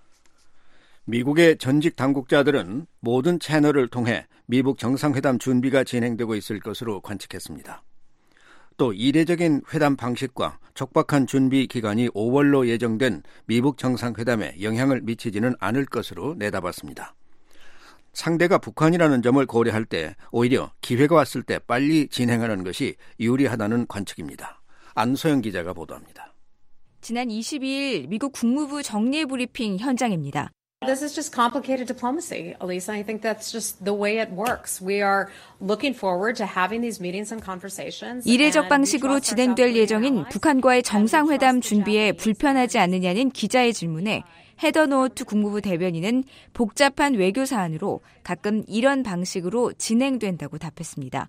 미국의 전직 당국자들은 모든 채널을 통해 미북 정상회담 준비가 진행되고 있을 것으로 관측했습니다. 또 이례적인 회담 방식과 촉박한 준비 기간이 오월로 예정된 미북 정상회담에 영향을 미치지는 않을 것으로 내다봤습니다. 상대가 북한이라는 점을 고려할 때 오히려 기회가 왔을 때 빨리 진행하는 것이 유리하다는 관측입니다. 안소영 기자가 보도합니다. 지난 이십이일 미국 국무부 정례 브리핑 현장입니다. This is just complicated diplomacy, Elisa. I think that's just the way it works. We are looking forward to having these meetings and conversations. 이례적 방식으로 진행될 예정인 북한과의 정상회담 준비에 불편하지 않느냐는 기자의 질문에 헤더 노어트 국무부 대변인은 복잡한 외교 사안으로 가끔 이런 방식으로 진행된다고 답했습니다.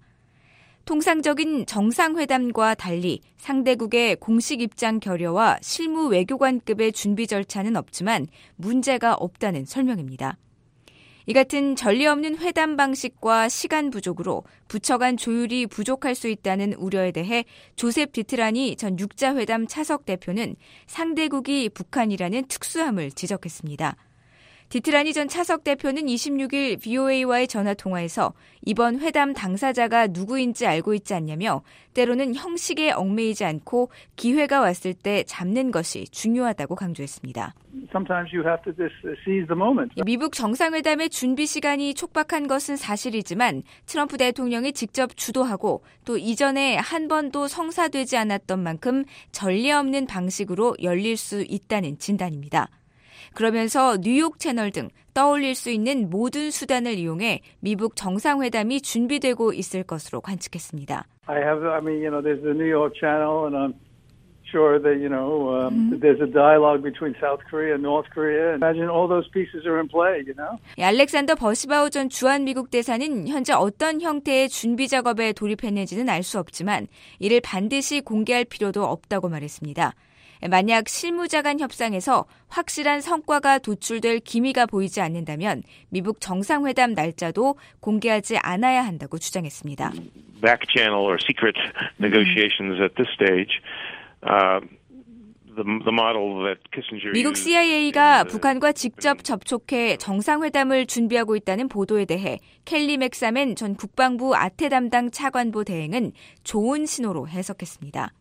통상적인 정상회담과 달리 상대국의 공식 입장 결여와 실무 외교관급의 준비 절차는 없지만 문제가 없다는 설명입니다. 이 같은 전례 없는 회담 방식과 시간 부족으로 부처 간 조율이 부족할 수 있다는 우려에 대해 조셉 디트라니 전 육자회담 차석 대표는 상대국이 북한이라는 특수함을 지적했습니다. 디트라니 전 차석 대표는 이십육일 브이오에이와의 전화통화에서 이번 회담 당사자가 누구인지 알고 있지 않냐며 때로는 형식에 얽매이지 않고 기회가 왔을 때 잡는 것이 중요하다고 강조했습니다. Sometimes you have to just seize the moment. 미북 정상회담의 준비 시간이 촉박한 것은 사실이지만 트럼프 대통령이 직접 주도하고 또 이전에 한 번도 성사되지 않았던 만큼 전례 없는 방식으로 열릴 수 있다는 진단입니다. 그러면서 뉴욕 채널 등 떠올릴 수 있는 모든 수단을 이용해 미북 정상회담이 준비되고 있을 것으로 관측했습니다. I have, I mean, you know, there's the New York channel, and I'm sure that, you know, um, mm-hmm. there's a dialogue between South Korea and North Korea. Imagine all those pieces are in play, you know. 알렉산더 버시바우 전 주한 미국 대사는 현재 어떤 형태의 준비 작업에 돌입했는지는 알 수 없지만 이를 반드시 공개할 필요도 없다고 말했습니다. 만약 실무자 간 협상에서 확실한 성과가 도출될 기미가 보이지 않는다면 미북 정상회담 날짜도 공개하지 않아야 한다고 주장했습니다. Back channel or secret negotiations at this stage. Uh, the, the model that Kissinger 미국 씨아이에이가 북한과 직접 접촉해 정상회담을 준비하고 있다는 보도에 대해 켈리 맥사맨 전 국방부 아태 담당 차관보 대행은 좋은 신호로 해석했습니다.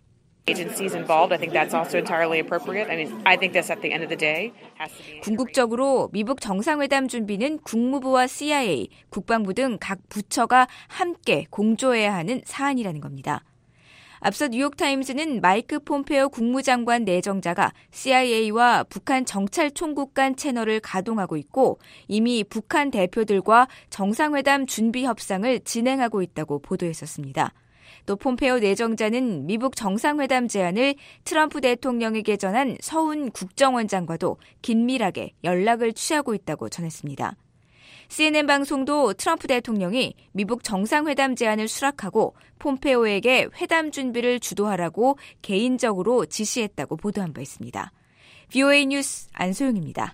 agencies involved. I think that's also entirely appropriate. I mean, I think this at the end of the day has to be. 궁극적으로 미북 정상회담 준비는 국무부와 씨아이에이, 국방부 등 각 부처가 함께 공조해야 하는 사안이라는 겁니다. 앞서 뉴욕타임즈는 마이크 폼페오 국무장관 내정자가 씨아이에이와 북한 정찰총국 간 채널을 가동하고 있고 이미 북한 대표들과 정상회담 준비 협상을 진행하고 있다고 보도했었습니다. 또 폼페오 내정자는 미북 정상회담 제안을 트럼프 대통령에게 전한 서훈 국정원장과도 긴밀하게 연락을 취하고 있다고 전했습니다. 씨엔엔 방송도 트럼프 대통령이 미북 정상회담 제안을 수락하고 폼페오에게 회담 준비를 주도하라고 개인적으로 지시했다고 보도한 바 있습니다. 브이오에이 뉴스 안소영입니다.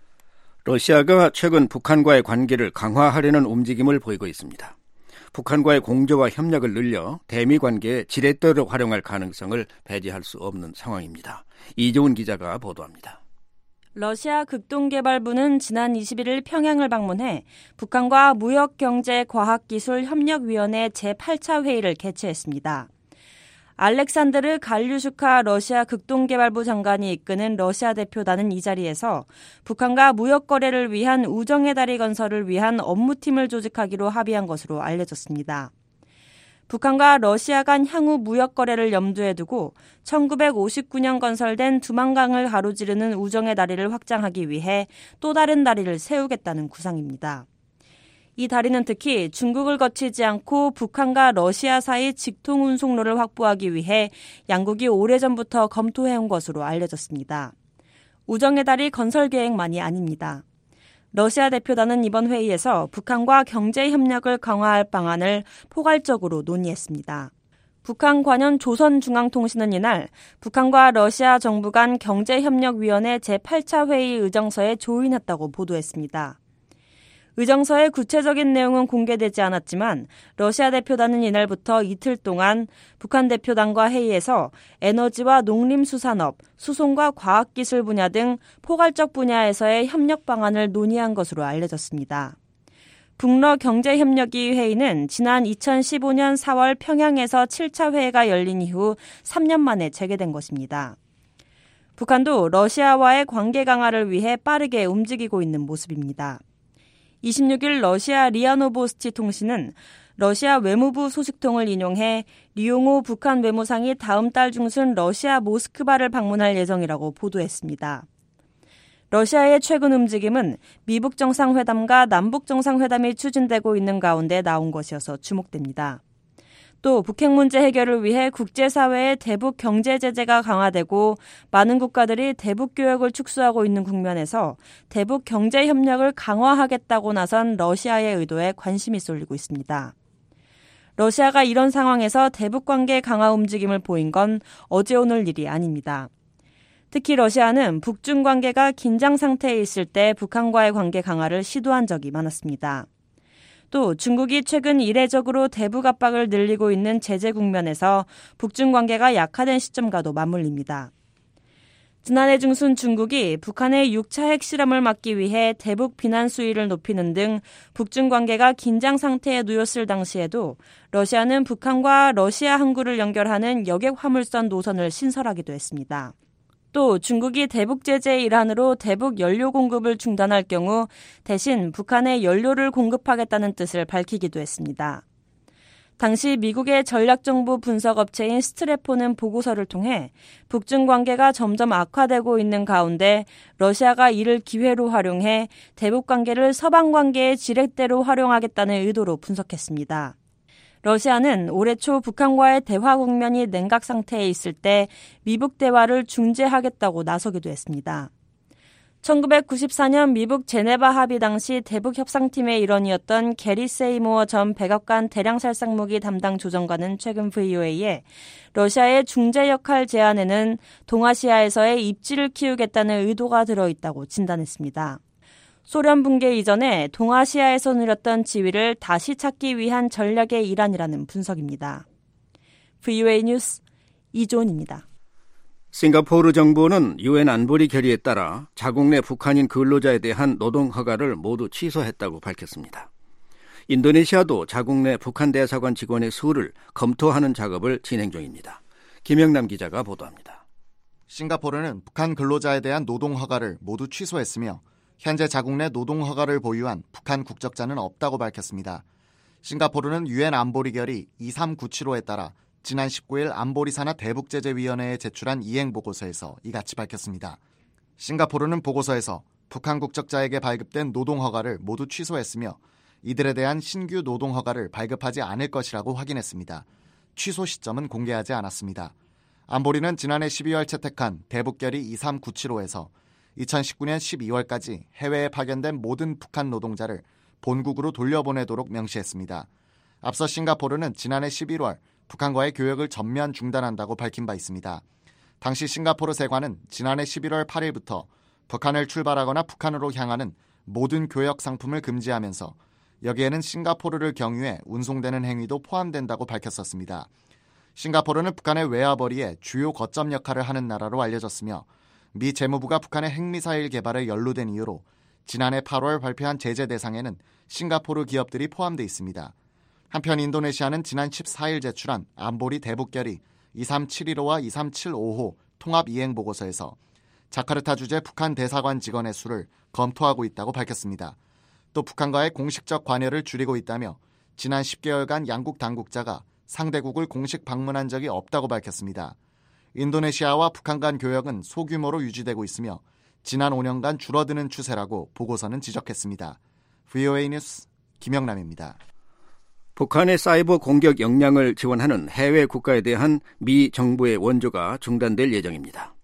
러시아가 최근 북한과의 관계를 강화하려는 움직임을 보이고 있습니다. 북한과의 공조와 협력을 늘려 대미 관계에 지렛대로 활용할 가능성을 배제할 수 없는 상황입니다. 이종훈 기자가 보도합니다. 러시아 극동개발부는 지난 이십일 일 평양을 방문해 북한과 무역경제과학기술협력위원회 제팔 차 회의를 개최했습니다. 알렉산드르 갈류슈카 러시아 극동개발부 장관이 이끄는 러시아 대표단은 이 자리에서 북한과 무역거래를 위한 우정의 다리 건설을 위한 업무팀을 조직하기로 합의한 것으로 알려졌습니다. 북한과 러시아 간 향후 무역거래를 염두에 두고 천구백오십구 년 건설된 두만강을 가로지르는 우정의 다리를 확장하기 위해 또 다른 다리를 세우겠다는 구상입니다. 이 다리는 특히 중국을 거치지 않고 북한과 러시아 사이 직통 운송로를 확보하기 위해 양국이 오래전부터 검토해온 것으로 알려졌습니다. 우정의 다리 건설 계획만이 아닙니다. 러시아 대표단은 이번 회의에서 북한과 경제 협력을 강화할 방안을 포괄적으로 논의했습니다. 북한 관련 조선중앙통신은 이날 북한과 러시아 정부 간 경제협력위원회 제팔 차 회의 의정서에 조인했다고 보도했습니다. 의정서의 구체적인 내용은 공개되지 않았지만 러시아 대표단은 이날부터 이틀 동안 북한 대표단과 회의에서 에너지와 농림수산업, 수송과 과학기술 분야 등 포괄적 분야에서의 협력 방안을 논의한 것으로 알려졌습니다. 북러 경제협력위 회의는 지난 이천십오 년 사월 평양에서 칠 차 회의가 열린 이후 삼 년 만에 재개된 것입니다. 북한도 러시아와의 관계 강화를 위해 빠르게 움직이고 있는 모습입니다. 이십육 일 러시아 리아 노보스티 통신은 러시아 외무부 소식통을 인용해 리용호 북한 외무상이 다음 달 중순 러시아 모스크바를 방문할 예정이라고 보도했습니다. 러시아의 최근 움직임은 미북 정상회담과 남북 정상회담이 추진되고 있는 가운데 나온 것이어서 주목됩니다. 또 북핵 문제 해결을 위해 국제사회의 대북 경제 제재가 강화되고 많은 국가들이 대북 교역을 축소하고 있는 국면에서 대북 경제 협력을 강화하겠다고 나선 러시아의 의도에 관심이 쏠리고 있습니다. 러시아가 이런 상황에서 대북 관계 강화 움직임을 보인 건 어제 오늘 일이 아닙니다. 특히 러시아는 북중 관계가 긴장 상태에 있을 때 북한과의 관계 강화를 시도한 적이 많았습니다. 또 중국이 최근 이례적으로 대북 압박을 늘리고 있는 제재 국면에서 북중 관계가 약화된 시점과도 맞물립니다. 지난해 중순 중국이 북한의 육 차 핵실험을 막기 위해 대북 비난 수위를 높이는 등 북중 관계가 긴장 상태에 놓였을 당시에도 러시아는 북한과 러시아 항구를 연결하는 여객 화물선 노선을 신설하기도 했습니다. 또 중국이 대북 제재의 일환으로 대북 연료 공급을 중단할 경우 대신 북한에 연료를 공급하겠다는 뜻을 밝히기도 했습니다. 당시 미국의 전략정보 분석업체인 스트래포는 보고서를 통해 북중 관계가 점점 악화되고 있는 가운데 러시아가 이를 기회로 활용해 대북 관계를 서방 관계의 지렛대로 활용하겠다는 의도로 분석했습니다. 러시아는 올해 초 북한과의 대화 국면이 냉각 상태에 있을 때 미북 대화를 중재하겠다고 나서기도 했습니다. 천구백구십사 년 미북 제네바 합의 당시 대북 협상팀의 일원이었던 게리 세이모어 전 백악관 대량살상무기 담당 조정관은 최근 브이오에이에 러시아의 중재 역할 제안에는 동아시아에서의 입지를 키우겠다는 의도가 들어있다고 진단했습니다. 소련 붕괴 이전에 동아시아에서 누렸던 지위를 다시 찾기 위한 전략의 일환이라는 분석입니다. 브이오에이 뉴스 이조은입니다. 싱가포르 정부는 유엔 안보리 결의에 따라 자국 내 북한인 근로자에 대한 노동 허가를 모두 취소했다고 밝혔습니다. 인도네시아도 자국 내 북한 대사관 직원의 수를 검토하는 작업을 진행 중입니다. 김영남 기자가 보도합니다. 싱가포르는 북한 근로자에 대한 노동 허가를 모두 취소했으며 현재 자국 내 노동 허가를 보유한 북한 국적자는 없다고 밝혔습니다. 싱가포르는 유엔 안보리 결의 이삼구칠호에 따라 지난 십구일 안보리 산하 대북제재위원회에 제출한 이행보고서에서 이같이 밝혔습니다. 싱가포르는 보고서에서 북한 국적자에게 발급된 노동허가를 모두 취소했으며 이들에 대한 신규 노동허가를 발급하지 않을 것이라고 확인했습니다. 취소 시점은 공개하지 않았습니다. 안보리는 지난해 십이월 채택한 대북결의 이삼구칠호에서 이천십구년 십이월까지 해외에 파견된 모든 북한 노동자를 본국으로 돌려보내도록 명시했습니다. 앞서 싱가포르는 지난해 십일월 북한과의 교역을 전면 중단한다고 밝힌 바 있습니다. 당시 싱가포르 세관은 지난해 십일월 팔일부터 북한을 출발하거나 북한으로 향하는 모든 교역 상품을 금지하면서 여기에는 싱가포르를 경유해 운송되는 행위도 포함된다고 밝혔었습니다. 싱가포르는 북한의 외화벌이에 주요 거점 역할을 하는 나라로 알려졌으며 미 재무부가 북한의 핵미사일 개발에 연루된 이유로 지난해 팔월 발표한 제재 대상에는 싱가포르 기업들이 포함되어 있습니다. 한편 인도네시아는 지난 십사일 제출한 안보리 대북결의 이삼칠일호와 이삼칠오호 통합 이행보고서에서 자카르타 주재 북한 대사관 직원의 수를 검토하고 있다고 밝혔습니다. 또 북한과의 공식적 관여를 줄이고 있다며 지난 십 개월간 양국 당국자가 상대국을 공식 방문한 적이 없다고 밝혔습니다. 인도네시아와 북한 간 교역은 소규모로 유지되고 있으며 지난 오 년간 줄어드는 추세라고 보고서는 지적했습니다. 브이오에이 뉴스 김영남입니다. 북한의 사이버 공격 역량을 지원하는 해외 국가에 대한 미 정부의 원조가 중단될 예정입니다.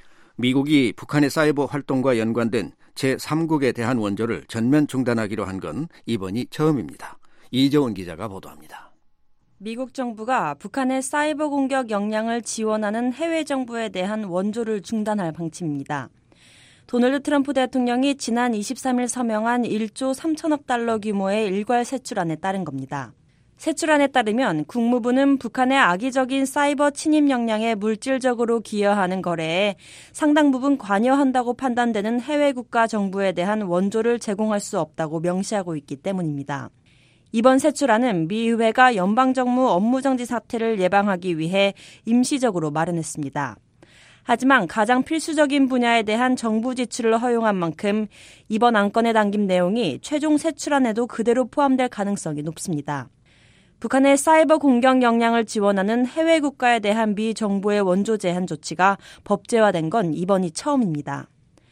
미국이 북한의 사이버 활동과 연관된 제삼국에 대한 원조를 전면 중단하기로 한 건 이번이 처음입니다. 이정은 기자가 보도합니다. 미국 정부가 북한의 사이버 공격 역량을 지원하는 해외 정부에 대한 원조를 중단할 방침입니다. 도널드 트럼프 대통령이 지난 이십삼일 서명한 일조 삼천억 달러 규모의 일괄 세출안에 따른 겁니다. 세출안에 따르면 국무부는 북한의 악의적인 사이버 침입 역량에 물질적으로 기여하는 거래에 상당 부분 관여한다고 판단되는 해외 국가 정부에 대한 원조를 제공할 수 없다고 명시하고 있기 때문입니다. 이번 세출안은 미 의회가 연방정부 업무정지 사태를 예방하기 위해 임시적으로 마련했습니다. 하지만 가장 필수적인 분야에 대한 정부 지출을 허용한 만큼 이번 안건에 담긴 내용이 최종 세출안에도 그대로 포함될 가능성이 높습니다. 북한의 사이버 공격 역량을 지원하는 해외 국가에 대한 미 정부의 원조 제한 조치가 법제화된 건 이번이 처음입니다.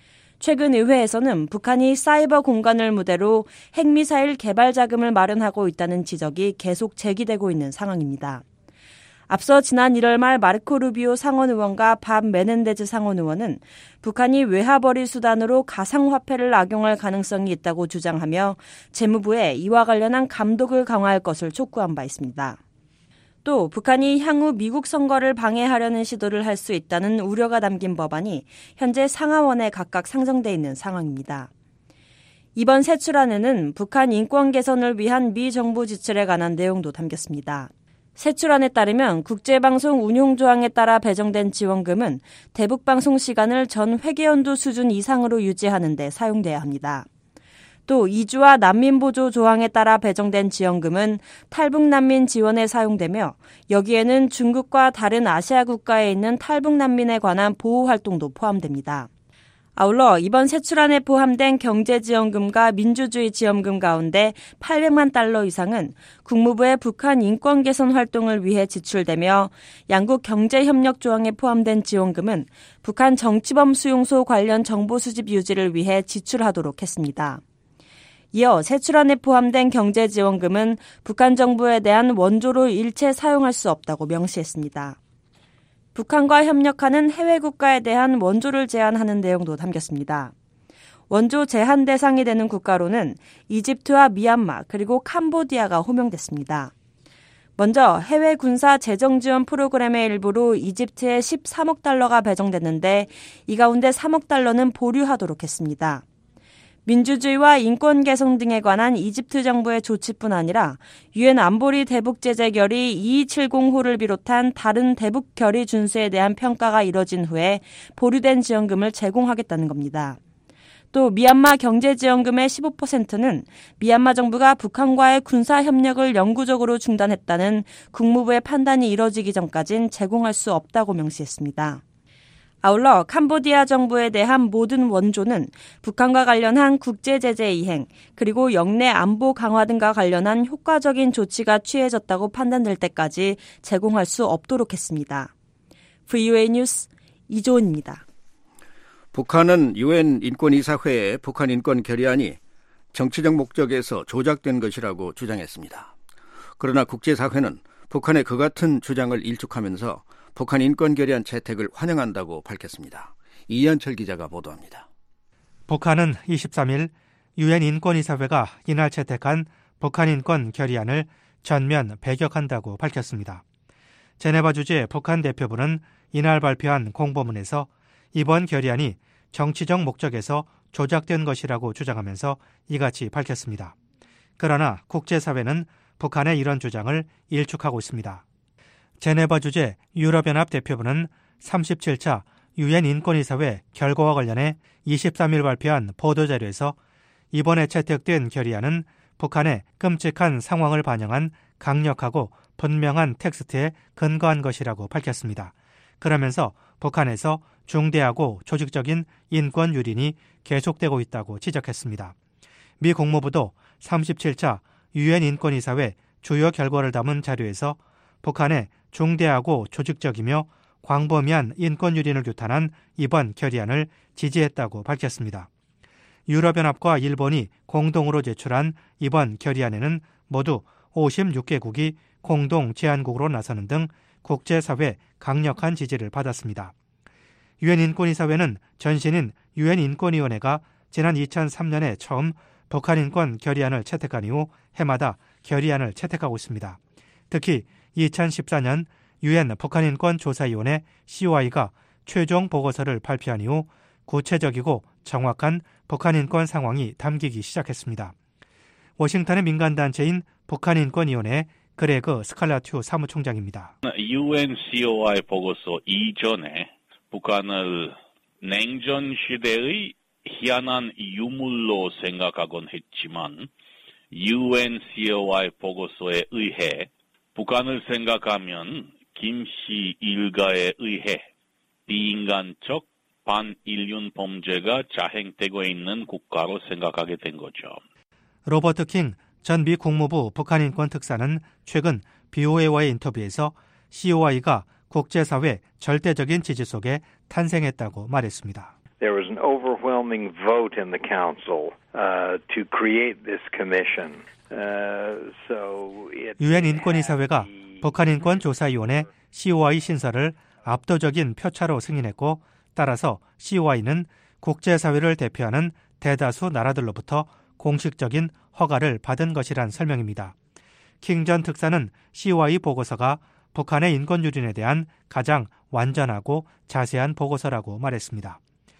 최근 의회에서는 북한이 사이버 공간을 무대로 핵미사일 개발 자금을 마련하고 있다는 지적이 계속 제기되고 있는 상황입니다. 앞서 지난 일월 말 마르코 루비오 상원의원과 밥 메넨데즈 상원의원은 북한이 외화벌이 수단으로 가상화폐를 악용할 가능성이 있다고 주장하며 재무부에 이와 관련한 감독을 강화할 것을 촉구한 바 있습니다. 또 북한이 향후 미국 선거를 방해하려는 시도를 할 수 있다는 우려가 담긴 법안이 현재 상하원에 각각 상정돼 있는 상황입니다. 이번 세출안에는 북한 인권 개선을 위한 미 정부 지출에 관한 내용도 담겼습니다. 세출안에 따르면 국제방송 운용조항에 따라 배정된 지원금은 대북방송 시간을 전 회계연도 수준 이상으로 유지하는 데 사용돼야 합니다. 또 이주와 난민보조 조항에 따라 배정된 지원금은 탈북난민 지원에 사용되며 여기에는 중국과 다른 아시아 국가에 있는 탈북난민에 관한 보호활동도 포함됩니다. 아울러 이번 세출안에 포함된 경제지원금과 민주주의 지원금 가운데 팔백만 달러 이상은 국무부의 북한 인권 개선 활동을 위해 지출되며 양국 경제협력 조항에 포함된 지원금은 북한 정치범 수용소 관련 정보 수집 유지를 위해 지출하도록 했습니다. 이어 세출안에 포함된 경제지원금은 북한 정부에 대한 원조로 일체 사용할 수 없다고 명시했습니다. 북한과 협력하는 해외 국가에 대한 원조를 제한하는 내용도 담겼습니다. 원조 제한 대상이 되는 국가로는 이집트와 미얀마 그리고 캄보디아가 호명됐습니다. 먼저 해외 군사 재정 지원 프로그램의 일부로 이집트에 십삼억 달러가 배정됐는데 이 가운데 삼억 달러는 보류하도록 했습니다. 민주주의와 인권 개선 등에 관한 이집트 정부의 조치뿐 아니라 유엔 안보리 대북 제재 결의 이이칠공호를 비롯한 다른 대북 결의 준수에 대한 평가가 이뤄진 후에 보류된 지원금을 제공하겠다는 겁니다. 또 미얀마 경제지원금의 십오 퍼센트는 미얀마 정부가 북한과의 군사협력을 영구적으로 중단했다는 국무부의 판단이 이뤄지기 전까진 제공할 수 없다고 명시했습니다. 아울러 캄보디아 정부에 대한 모든 원조는 북한과 관련한 국제제재 이행 그리고 영내 안보 강화 등과 관련한 효과적인 조치가 취해졌다고 판단될 때까지 제공할 수 없도록 했습니다. 브이오에이 뉴스 이조은입니다. 북한은 유엔 인권이사회의 북한 인권 결의안이 정치적 목적에서 조작된 것이라고 주장했습니다. 그러나 국제사회는 북한의 그 같은 주장을 일축하면서 북한 인권 결의안 채택을 환영한다고 밝혔습니다. 이현철 기자가 보도합니다. 북한은 이십삼 일 유엔 인권이사회가 이날 채택한 북한 인권 결의안을 전면 배격한다고 밝혔습니다. 제네바 주재 북한 대표부는 이날 발표한 공보문에서 이번 결의안이 정치적 목적에서 조작된 것이라고 주장하면서 이같이 밝혔습니다. 그러나 국제사회는 북한의 이런 주장을 일축하고 있습니다. 제네바 주재 유럽연합 대표부는 삼십칠 차 유엔 인권이사회 결과와 관련해 이십삼 일 발표한 보도자료에서 이번에 채택된 결의안은 북한의 끔찍한 상황을 반영한 강력하고 분명한 텍스트에 근거한 것이라고 밝혔습니다. 그러면서 북한에서 중대하고 조직적인 인권 유린이 계속되고 있다고 지적했습니다. 미 국무부도 삼십칠 차 유엔 인권이사회 주요 결과를 담은 자료에서 북한의 중대하고 조직적이며 광범위한 인권 유린을 규탄한 이번 결의안을 지지했다고 밝혔습니다. 유럽연합과 일본이 공동으로 제출한 이번 결의안에는 모두 오십육 개국이 공동 제안국으로 나서는 등 국제사회 강력한 지지를 받았습니다. 유엔 인권이사회는 전신인 유엔 인권위원회가 지난 이천삼 년에 처음 북한 인권 결의안을 채택한 이후 해마다 결의안을 채택하고 있습니다. 특히 이천십사 년 유엔 북한인권조사위원회 씨오아이가 최종 보고서를 발표한 이후 구체적이고 정확한 북한인권 상황이 담기기 시작했습니다. 워싱턴의 민간단체인 북한인권위원회 그레그 스칼라튜 사무총장입니다. 유엔 씨오아이 보고서 이전에 북한을 냉전 시대의 희한한 유물로 생각하곤 했지만 유엔 씨오아이 보고서에 의해 북한을 생각하면 김씨 일가에 의해 비인간적 반인륜 범죄가 자행되고 있는 국가로 생각하게 된 거죠. 로버트 킹 전 미 국무부 북한인권 특사는 최근 비오에이와의 인터뷰에서 씨오아이가 국제사회 절대적인 지지 속에 탄생했다고 말했습니다. There was an overwhelming vote in the Council uh, to create this commission. Uh, so it 유엔 인권이사회가 북한인권조사위원회 씨오아이 신설을 압도적인 표차로 승인했고 따라서 씨오아이는 국제사회를 대표하는 대다수 나라들로부터 공식적인 허가를 받은 것이란 설명입니다. 킹 전 특사는 씨오아이 보고서가 북한의 인권 유린에 대한 가장 완전하고 자세한 보고서라고 말했습니다.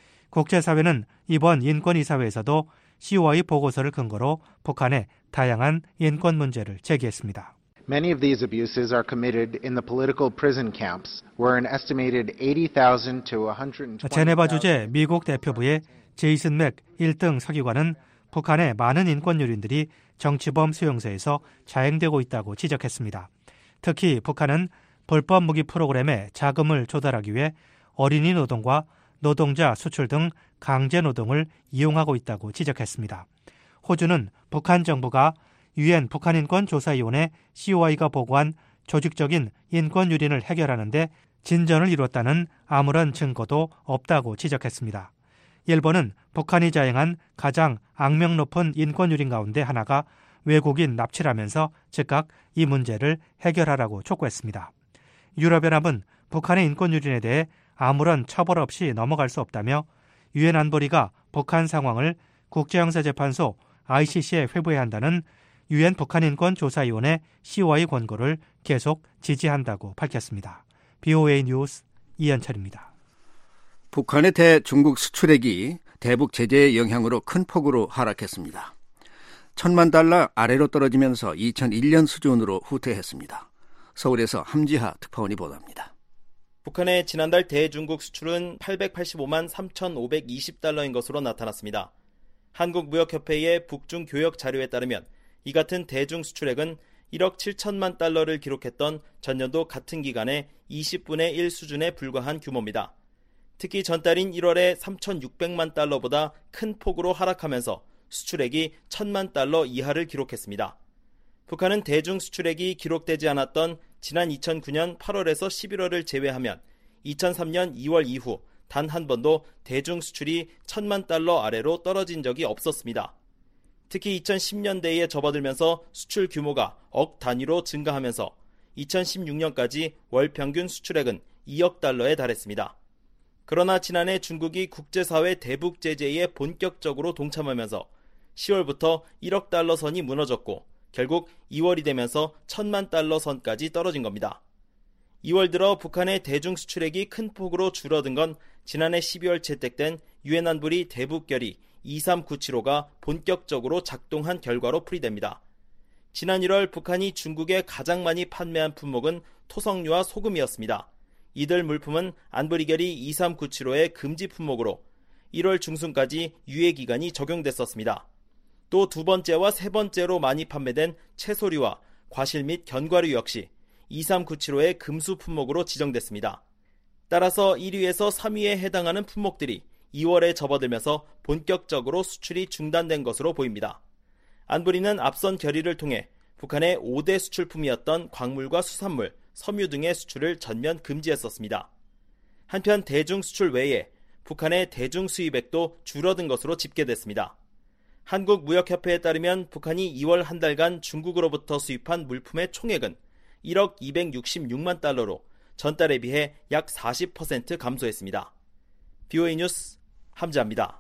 국제사회는 이번 인권이사회에서도 씨오아이 보고서를 근거로 북한의 다양한 인권 문제를 제기했습니다. Many of these abuses are committed in the political prison camps, where an estimated eighty thousand to one hundred twenty thousand 제네바 주재 미국 대표부의 제이슨 맥 일 등 서기관은 북한의 많은 인권 유린들이 정치범 수용소에서 자행되고 있다고 지적했습니다. 특히 북한은 불법 무기 프로그램에 자금을 조달하기 위해 어린이 노동과 노동자 수출 등 강제 노동을 이용하고 있다고 지적했습니다. 호주는 북한 정부가 유엔 북한인권조사위원회 씨오아이가 보고한 조직적인 인권 유린을 해결하는 데 진전을 이뤘다는 아무런 증거도 없다고 지적했습니다. 일본은 북한이 자행한 가장 악명 높은 인권 유린 가운데 하나가 외국인 납치라면서 즉각 이 문제를 해결하라고 촉구했습니다. 유럽연합은 북한의 인권 유린에 대해 아무런 처벌 없이 넘어갈 수 없다며 유엔 안보리가 북한 상황을 국제형사재판소 아이씨씨에 회부해야 한다는 유엔 북한인권조사위원회 씨오아이 권고를 계속 지지한다고 밝혔습니다. 비오에이 뉴스 이현철입니다. 북한의 대중국 수출액이 대북 제재의 영향으로 큰 폭으로 하락했습니다. 천만 달러 아래로 떨어지면서 이천일 년 수준으로 후퇴했습니다. 서울에서 함지하 특파원이 보도합니다. 북한의 지난달 대중국 수출은 팔백팔십오만 삼천오백이십 달러인 것으로 나타났습니다. 한국무역협회의 북중 교역 자료에 따르면 이 같은 대중 수출액은 일억 칠천만 달러를 기록했던 전년도 같은 기간의 이십분의 일 수준에 불과한 규모입니다. 특히 전달인 일월에 삼천육백만 달러보다 큰 폭으로 하락하면서 수출액이 천만 달러 이하를 기록했습니다. 북한은 대중 수출액이 기록되지 않았던 지난 이천구년 팔월에서 십일월을 제외하면 이천삼년 이월 이후 단 한 번도 대중 수출이 천만 달러 아래로 떨어진 적이 없었습니다. 특히 이천십년대에 접어들면서 수출 규모가 억 단위로 증가하면서 이천십육년까지 월 평균 수출액은 이억 달러에 달했습니다. 그러나 지난해 중국이 국제사회 대북 제재에 본격적으로 동참하면서 시월부터 일억 달러 선이 무너졌고 결국 이월이 되면서 천만 달러 선까지 떨어진 겁니다. 이월 들어 북한의 대중 수출액이 큰 폭으로 줄어든 건 지난해 십이월 채택된 유엔 안보리 대북 결의 이삼구칠오가 본격적으로 작동한 결과로 풀이됩니다. 지난 일월 북한이 중국에 가장 많이 판매한 품목은 토석류와 소금이었습니다. 이들 물품은 안보리 결의 이삼구칠오의 금지 품목으로 일월 중순까지 유예 기간이 적용됐었습니다. 또 두 번째와 세 번째로 많이 판매된 채소류와 과실 및 견과류 역시 이삼구칠오의 금수 품목으로 지정됐습니다. 따라서 일 위에서 삼 위에 해당하는 품목들이 이월에 접어들면서 본격적으로 수출이 중단된 것으로 보입니다. 안보리는 앞선 결의를 통해 북한의 오 대 수출품이었던 광물과 수산물, 섬유 등의 수출을 전면 금지했었습니다. 한편 대중 수출 외에 북한의 대중 수입액도 줄어든 것으로 집계됐습니다. 한국무역협회에 따르면 북한이 이월 한 달간 중국으로부터 수입한 물품의 총액은 일억 이백육십육만 달러로 전달에 비해 약 사십 퍼센트 감소했습니다. 비오에이 뉴스 함자입니다.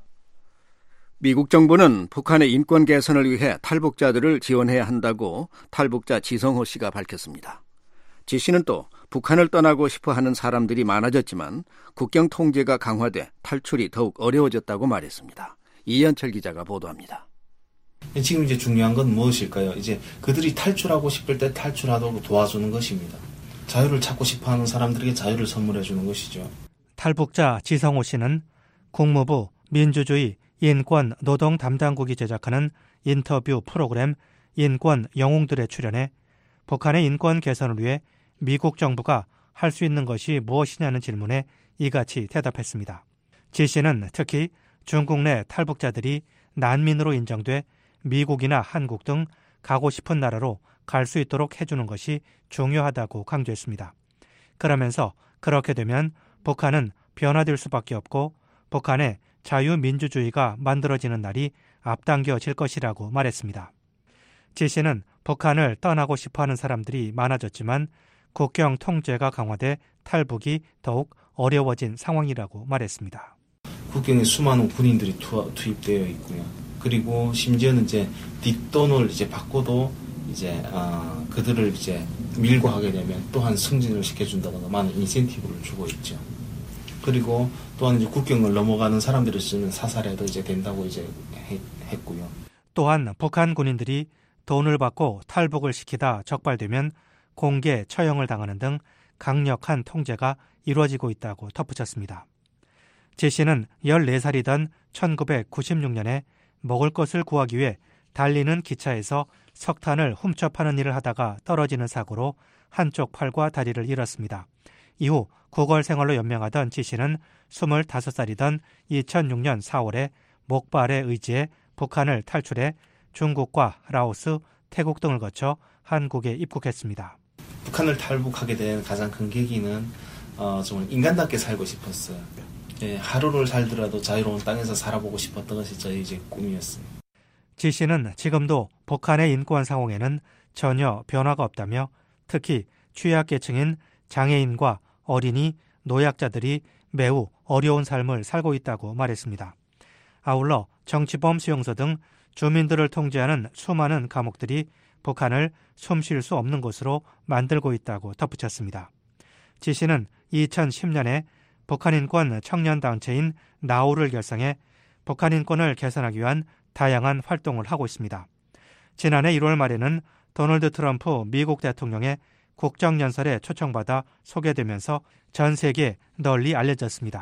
미국 정부는 북한의 인권 개선을 위해 탈북자들을 지원해야 한다고 탈북자 지성호 씨가 밝혔습니다. 지 씨는 또 북한을 떠나고 싶어하는 사람들이 많아졌지만 국경 통제가 강화돼 탈출이 더욱 어려워졌다고 말했습니다. 이현철 기자가 보도합니다. 지금 이제 중요한 건 무엇일까요? 이제 그들이 탈출하고 싶을 때 탈출하도록 도와주는 것입니다. 자유를 찾고 싶어하는 사람들에게 자유를 선물해 주는 것이죠. 탈북자 지성호 씨는 국무부 민주주의 인권 노동 담당국이 제작하는 인터뷰 프로그램 인권 영웅들에 출연해 북한의 인권 개선을 위해 미국 정부가 할 수 있는 것이 무엇이냐는 질문에 이같이 대답했습니다. 지 씨는 특히 중국 내 탈북자들이 난민으로 인정돼 미국이나 한국 등 가고 싶은 나라로 갈 수 있도록 해주는 것이 중요하다고 강조했습니다. 그러면서 그렇게 되면 북한은 변화될 수밖에 없고 북한의 자유민주주의가 만들어지는 날이 앞당겨질 것이라고 말했습니다. 지 씨는 북한을 떠나고 싶어하는 사람들이 많아졌지만 국경 통제가 강화돼 탈북이 더욱 어려워진 상황이라고 말했습니다. 국경에 수많은 군인들이 투입되어 있고요. 그리고 심지어는 이제 뒷돈을 이제 받고도 이제 어, 그들을 이제 밀고 하게 되면 또한 승진을 시켜준다든가 많은 인센티브를 주고 있죠. 그리고 또한 이제 국경을 넘어가는 사람들을 쓰는 사살해도 이제 된다고 이제 했고요. 또한 북한 군인들이 돈을 받고 탈북을 시키다 적발되면 공개 처형을 당하는 등 강력한 통제가 이루어지고 있다고 덧붙였습니다. 지 씨는 열네 살이던 천구백구십육 년에 먹을 것을 구하기 위해 달리는 기차에서 석탄을 훔쳐 파는 일을 하다가 떨어지는 사고로 한쪽 팔과 다리를 잃었습니다. 이후 구걸 생활로 연명하던 지 씨는 스물다섯 살이던 이천육 년 사월에 목발에 의지해 북한을 탈출해 중국과 라오스, 태국 등을 거쳐 한국에 입국했습니다. 북한을 탈북하게 된 가장 큰 계기는 어, 정말 인간답게 살고 싶었어요. 예, 하루를 살더라도 자유로운 땅에서 살아보고 싶었던 것이 저희 이제 꿈이었습니다. 지 씨는 지금도 북한의 인권 상황에는 전혀 변화가 없다며 특히 취약계층인 장애인과 어린이, 노약자들이 매우 어려운 삶을 살고 있다고 말했습니다. 아울러 정치범 수용소 등 주민들을 통제하는 수많은 감옥들이 북한을 숨 쉴 수 없는 곳으로 만들고 있다고 덧붙였습니다. 지 씨는 이천십 년에 북한인권 청년단체인 나우를 결성해 북한인권을 개선하기 위한 다양한 활동을 하고 있습니다. 지난해 일월 말에는 도널드 트럼프 미국 대통령의 국정연설에 초청받아 소개되면서 전 세계에 널리 알려졌습니다.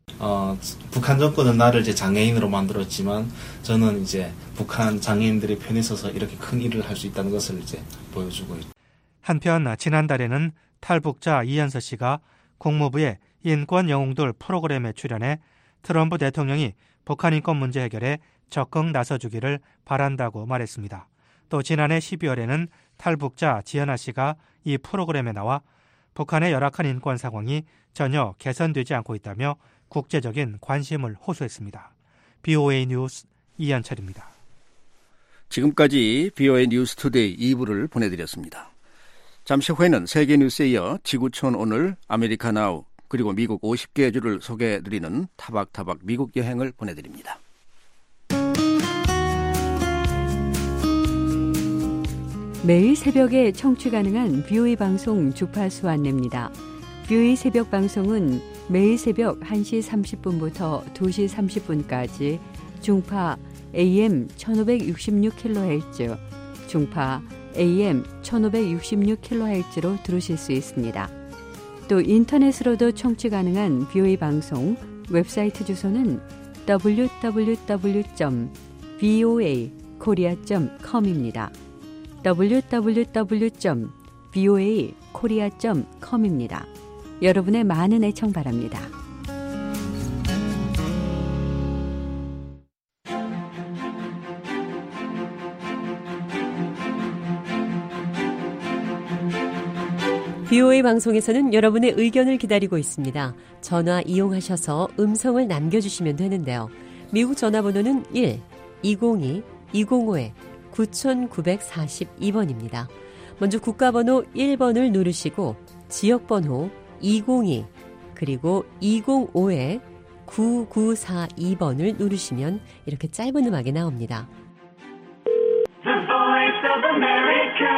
어, 북한 정권은 나를 이제 장애인으로 만들었지만 저는 이제 북한 장애인들의 편에 서서 이렇게 큰 일을 할 수 있다는 것을 이제 보여주고 있죠. 한편 지난달에는 탈북자 이현서 씨가 국무부의 인권 영웅들 프로그램에 출연해 트럼프 대통령이 북한 인권 문제 해결에 적극 나서주기를 바란다고 말했습니다. 또 지난해 십이월에는 탈북자 지연아 씨가 이 프로그램에 나와 북한의 열악한 인권 상황이 전혀 개선되지 않고 있다며 국제적인 관심을 호소했습니다. 비오에이 뉴스 이한철입니다. 지금까지 비오에이 뉴스 투데이 이 부를 보내드렸습니다. 잠시 후에는 세계 뉴스에 이어 지구촌 오늘, 아메리카 나우, 그리고 미국 오십 개 주를 소개해드리는 타박타박 미국 여행을 보내드립니다. 매일 새벽에 청취 가능한 비오에이 방송 주파수 안내입니다. 비오에이 새벽 방송은 매일 새벽 한 시 삼십 분부터 두 시 삼십 분까지 중파 에이엠 천오백육십육 킬로헤르츠, 중파 에이엠 천오백육십육 킬로헤르츠로 들으실 수 있습니다. 또 인터넷으로도 청취 가능한 비오에이 방송 웹사이트 주소는 더블유 더블유 더블유 점 비오에이 코리아 점 컴입니다. 더블유 더블유 더블유 점 비오에이 코리아 점 컴입니다. 여러분의 많은 애청 바랍니다. 비오에이 방송에서는 여러분의 의견을 기다리고 있습니다. 전화 이용하셔서 음성을 남겨주시면 되는데요. 미국 전화번호는 일 이공이 이공오 구구사이 번입니다. 먼저 국가번호 일 번을 누르시고 지역번호 이공이 그리고 이공오 구구사이 번을 누르시면 이렇게 짧은 음악이 나옵니다. The Voice of America,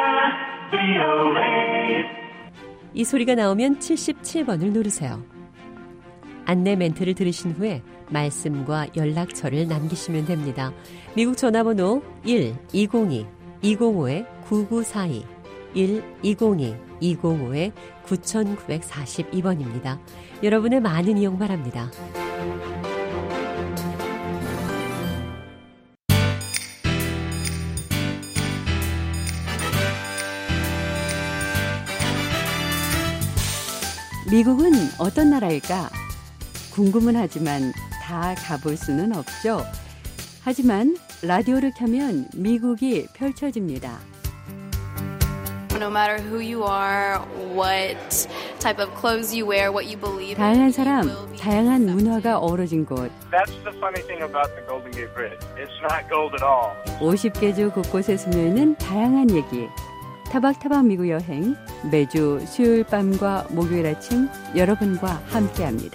비오에이. 이 소리가 나오면 칠십칠 번을 누르세요. 안내 멘트를 들으신 후에 말씀과 연락처를 남기시면 됩니다. 미국 전화번호 일 이공이 이공오 구구사이 일 이공이 이공오 구구사이 번입니다. 여러분의 많은 이용 바랍니다. 미국은 어떤 나라일까? 궁금은 하지만 다 가볼 수는 없죠. 하지만 라디오를 켜면 미국이 펼쳐집니다. No matter who you are, what type of clothes you wear, what you believe in. 다양한 사람, 다양한 문화가 어우러진 곳. That's the funny thing about the Golden Gate Bridge. It's not gold at all. 오십 개 주 곳곳에 스며있는 다양한 얘기. 타박타박 미국 여행, 매주 수요일 밤과 목요일 아침 여러분과 함께합니다.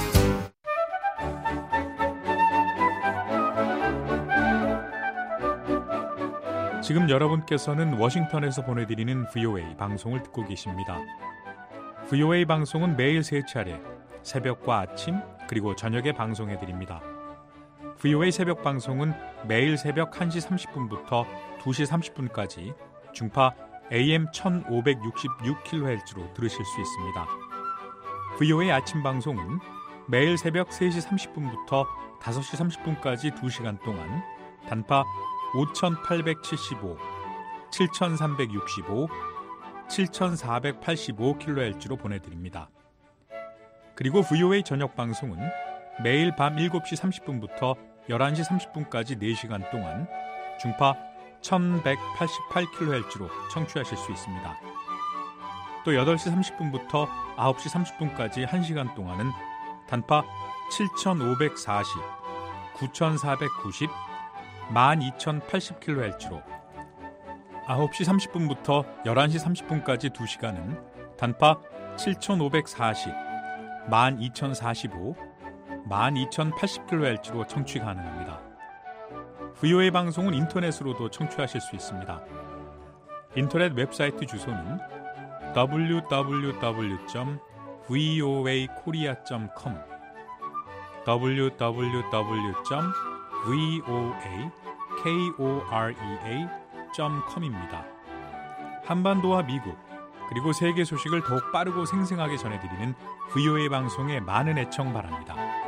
지금 여러분께서는 워싱턴에서 보내드리는 브이오에이 방송을 듣고 계십니다. 브이오에이 방송은 매일 세 차례 새벽과 아침 그리고 저녁에 방송해드립니다. 브이오에이 새벽 방송은 매일 새벽 한 시 삼십 분부터 두 시 삼십 분까지 중파 에이엠 천오백육십육 킬로헤르츠로 들으실 수 있습니다. 브이오에이 아침 방송은 매일 새벽 세 시 삼십 분부터 다섯 시 삼십 분까지 두 시간 동안 단파 오천팔백칠십오, 칠천삼백육십오, 칠천사백팔십오 킬로헤르츠로 보내드립니다. 그리고 브이오에이 저녁 방송은 매일 밤 일곱 시 삼십 분부터 열한 시 삼십 분까지 네 시간 동안 중파 천백팔십팔 킬로헤르츠로 청취하실 수 있습니다. 또 여덟 시 삼십 분부터 아홉 시 삼십 분까지 한 시간 동안은 단파 칠천오백사십, 구천사백구십, 만 이천팔십 킬로헤르츠로 아홉 시 삼십 분부터 열한 시 삼십 분까지 두 시간은 단파 칠천오백사십, 만 이천사십오, 만 이천팔십 킬로헤르츠로 청취 가능합니다. 브이오에이 방송은 인터넷으로도 청취하실 수 있습니다. 인터넷 웹사이트 주소는 더블유 더블유 더블유 점 브이오에이 코리아 점 컴 더블유 더블유 더블유 점 브이오에이 코리아 점 컴입니다. 한반도와 미국 그리고 세계 소식을 더욱 빠르고 생생하게 전해드리는 브이오에이 방송에 많은 애청 바랍니다.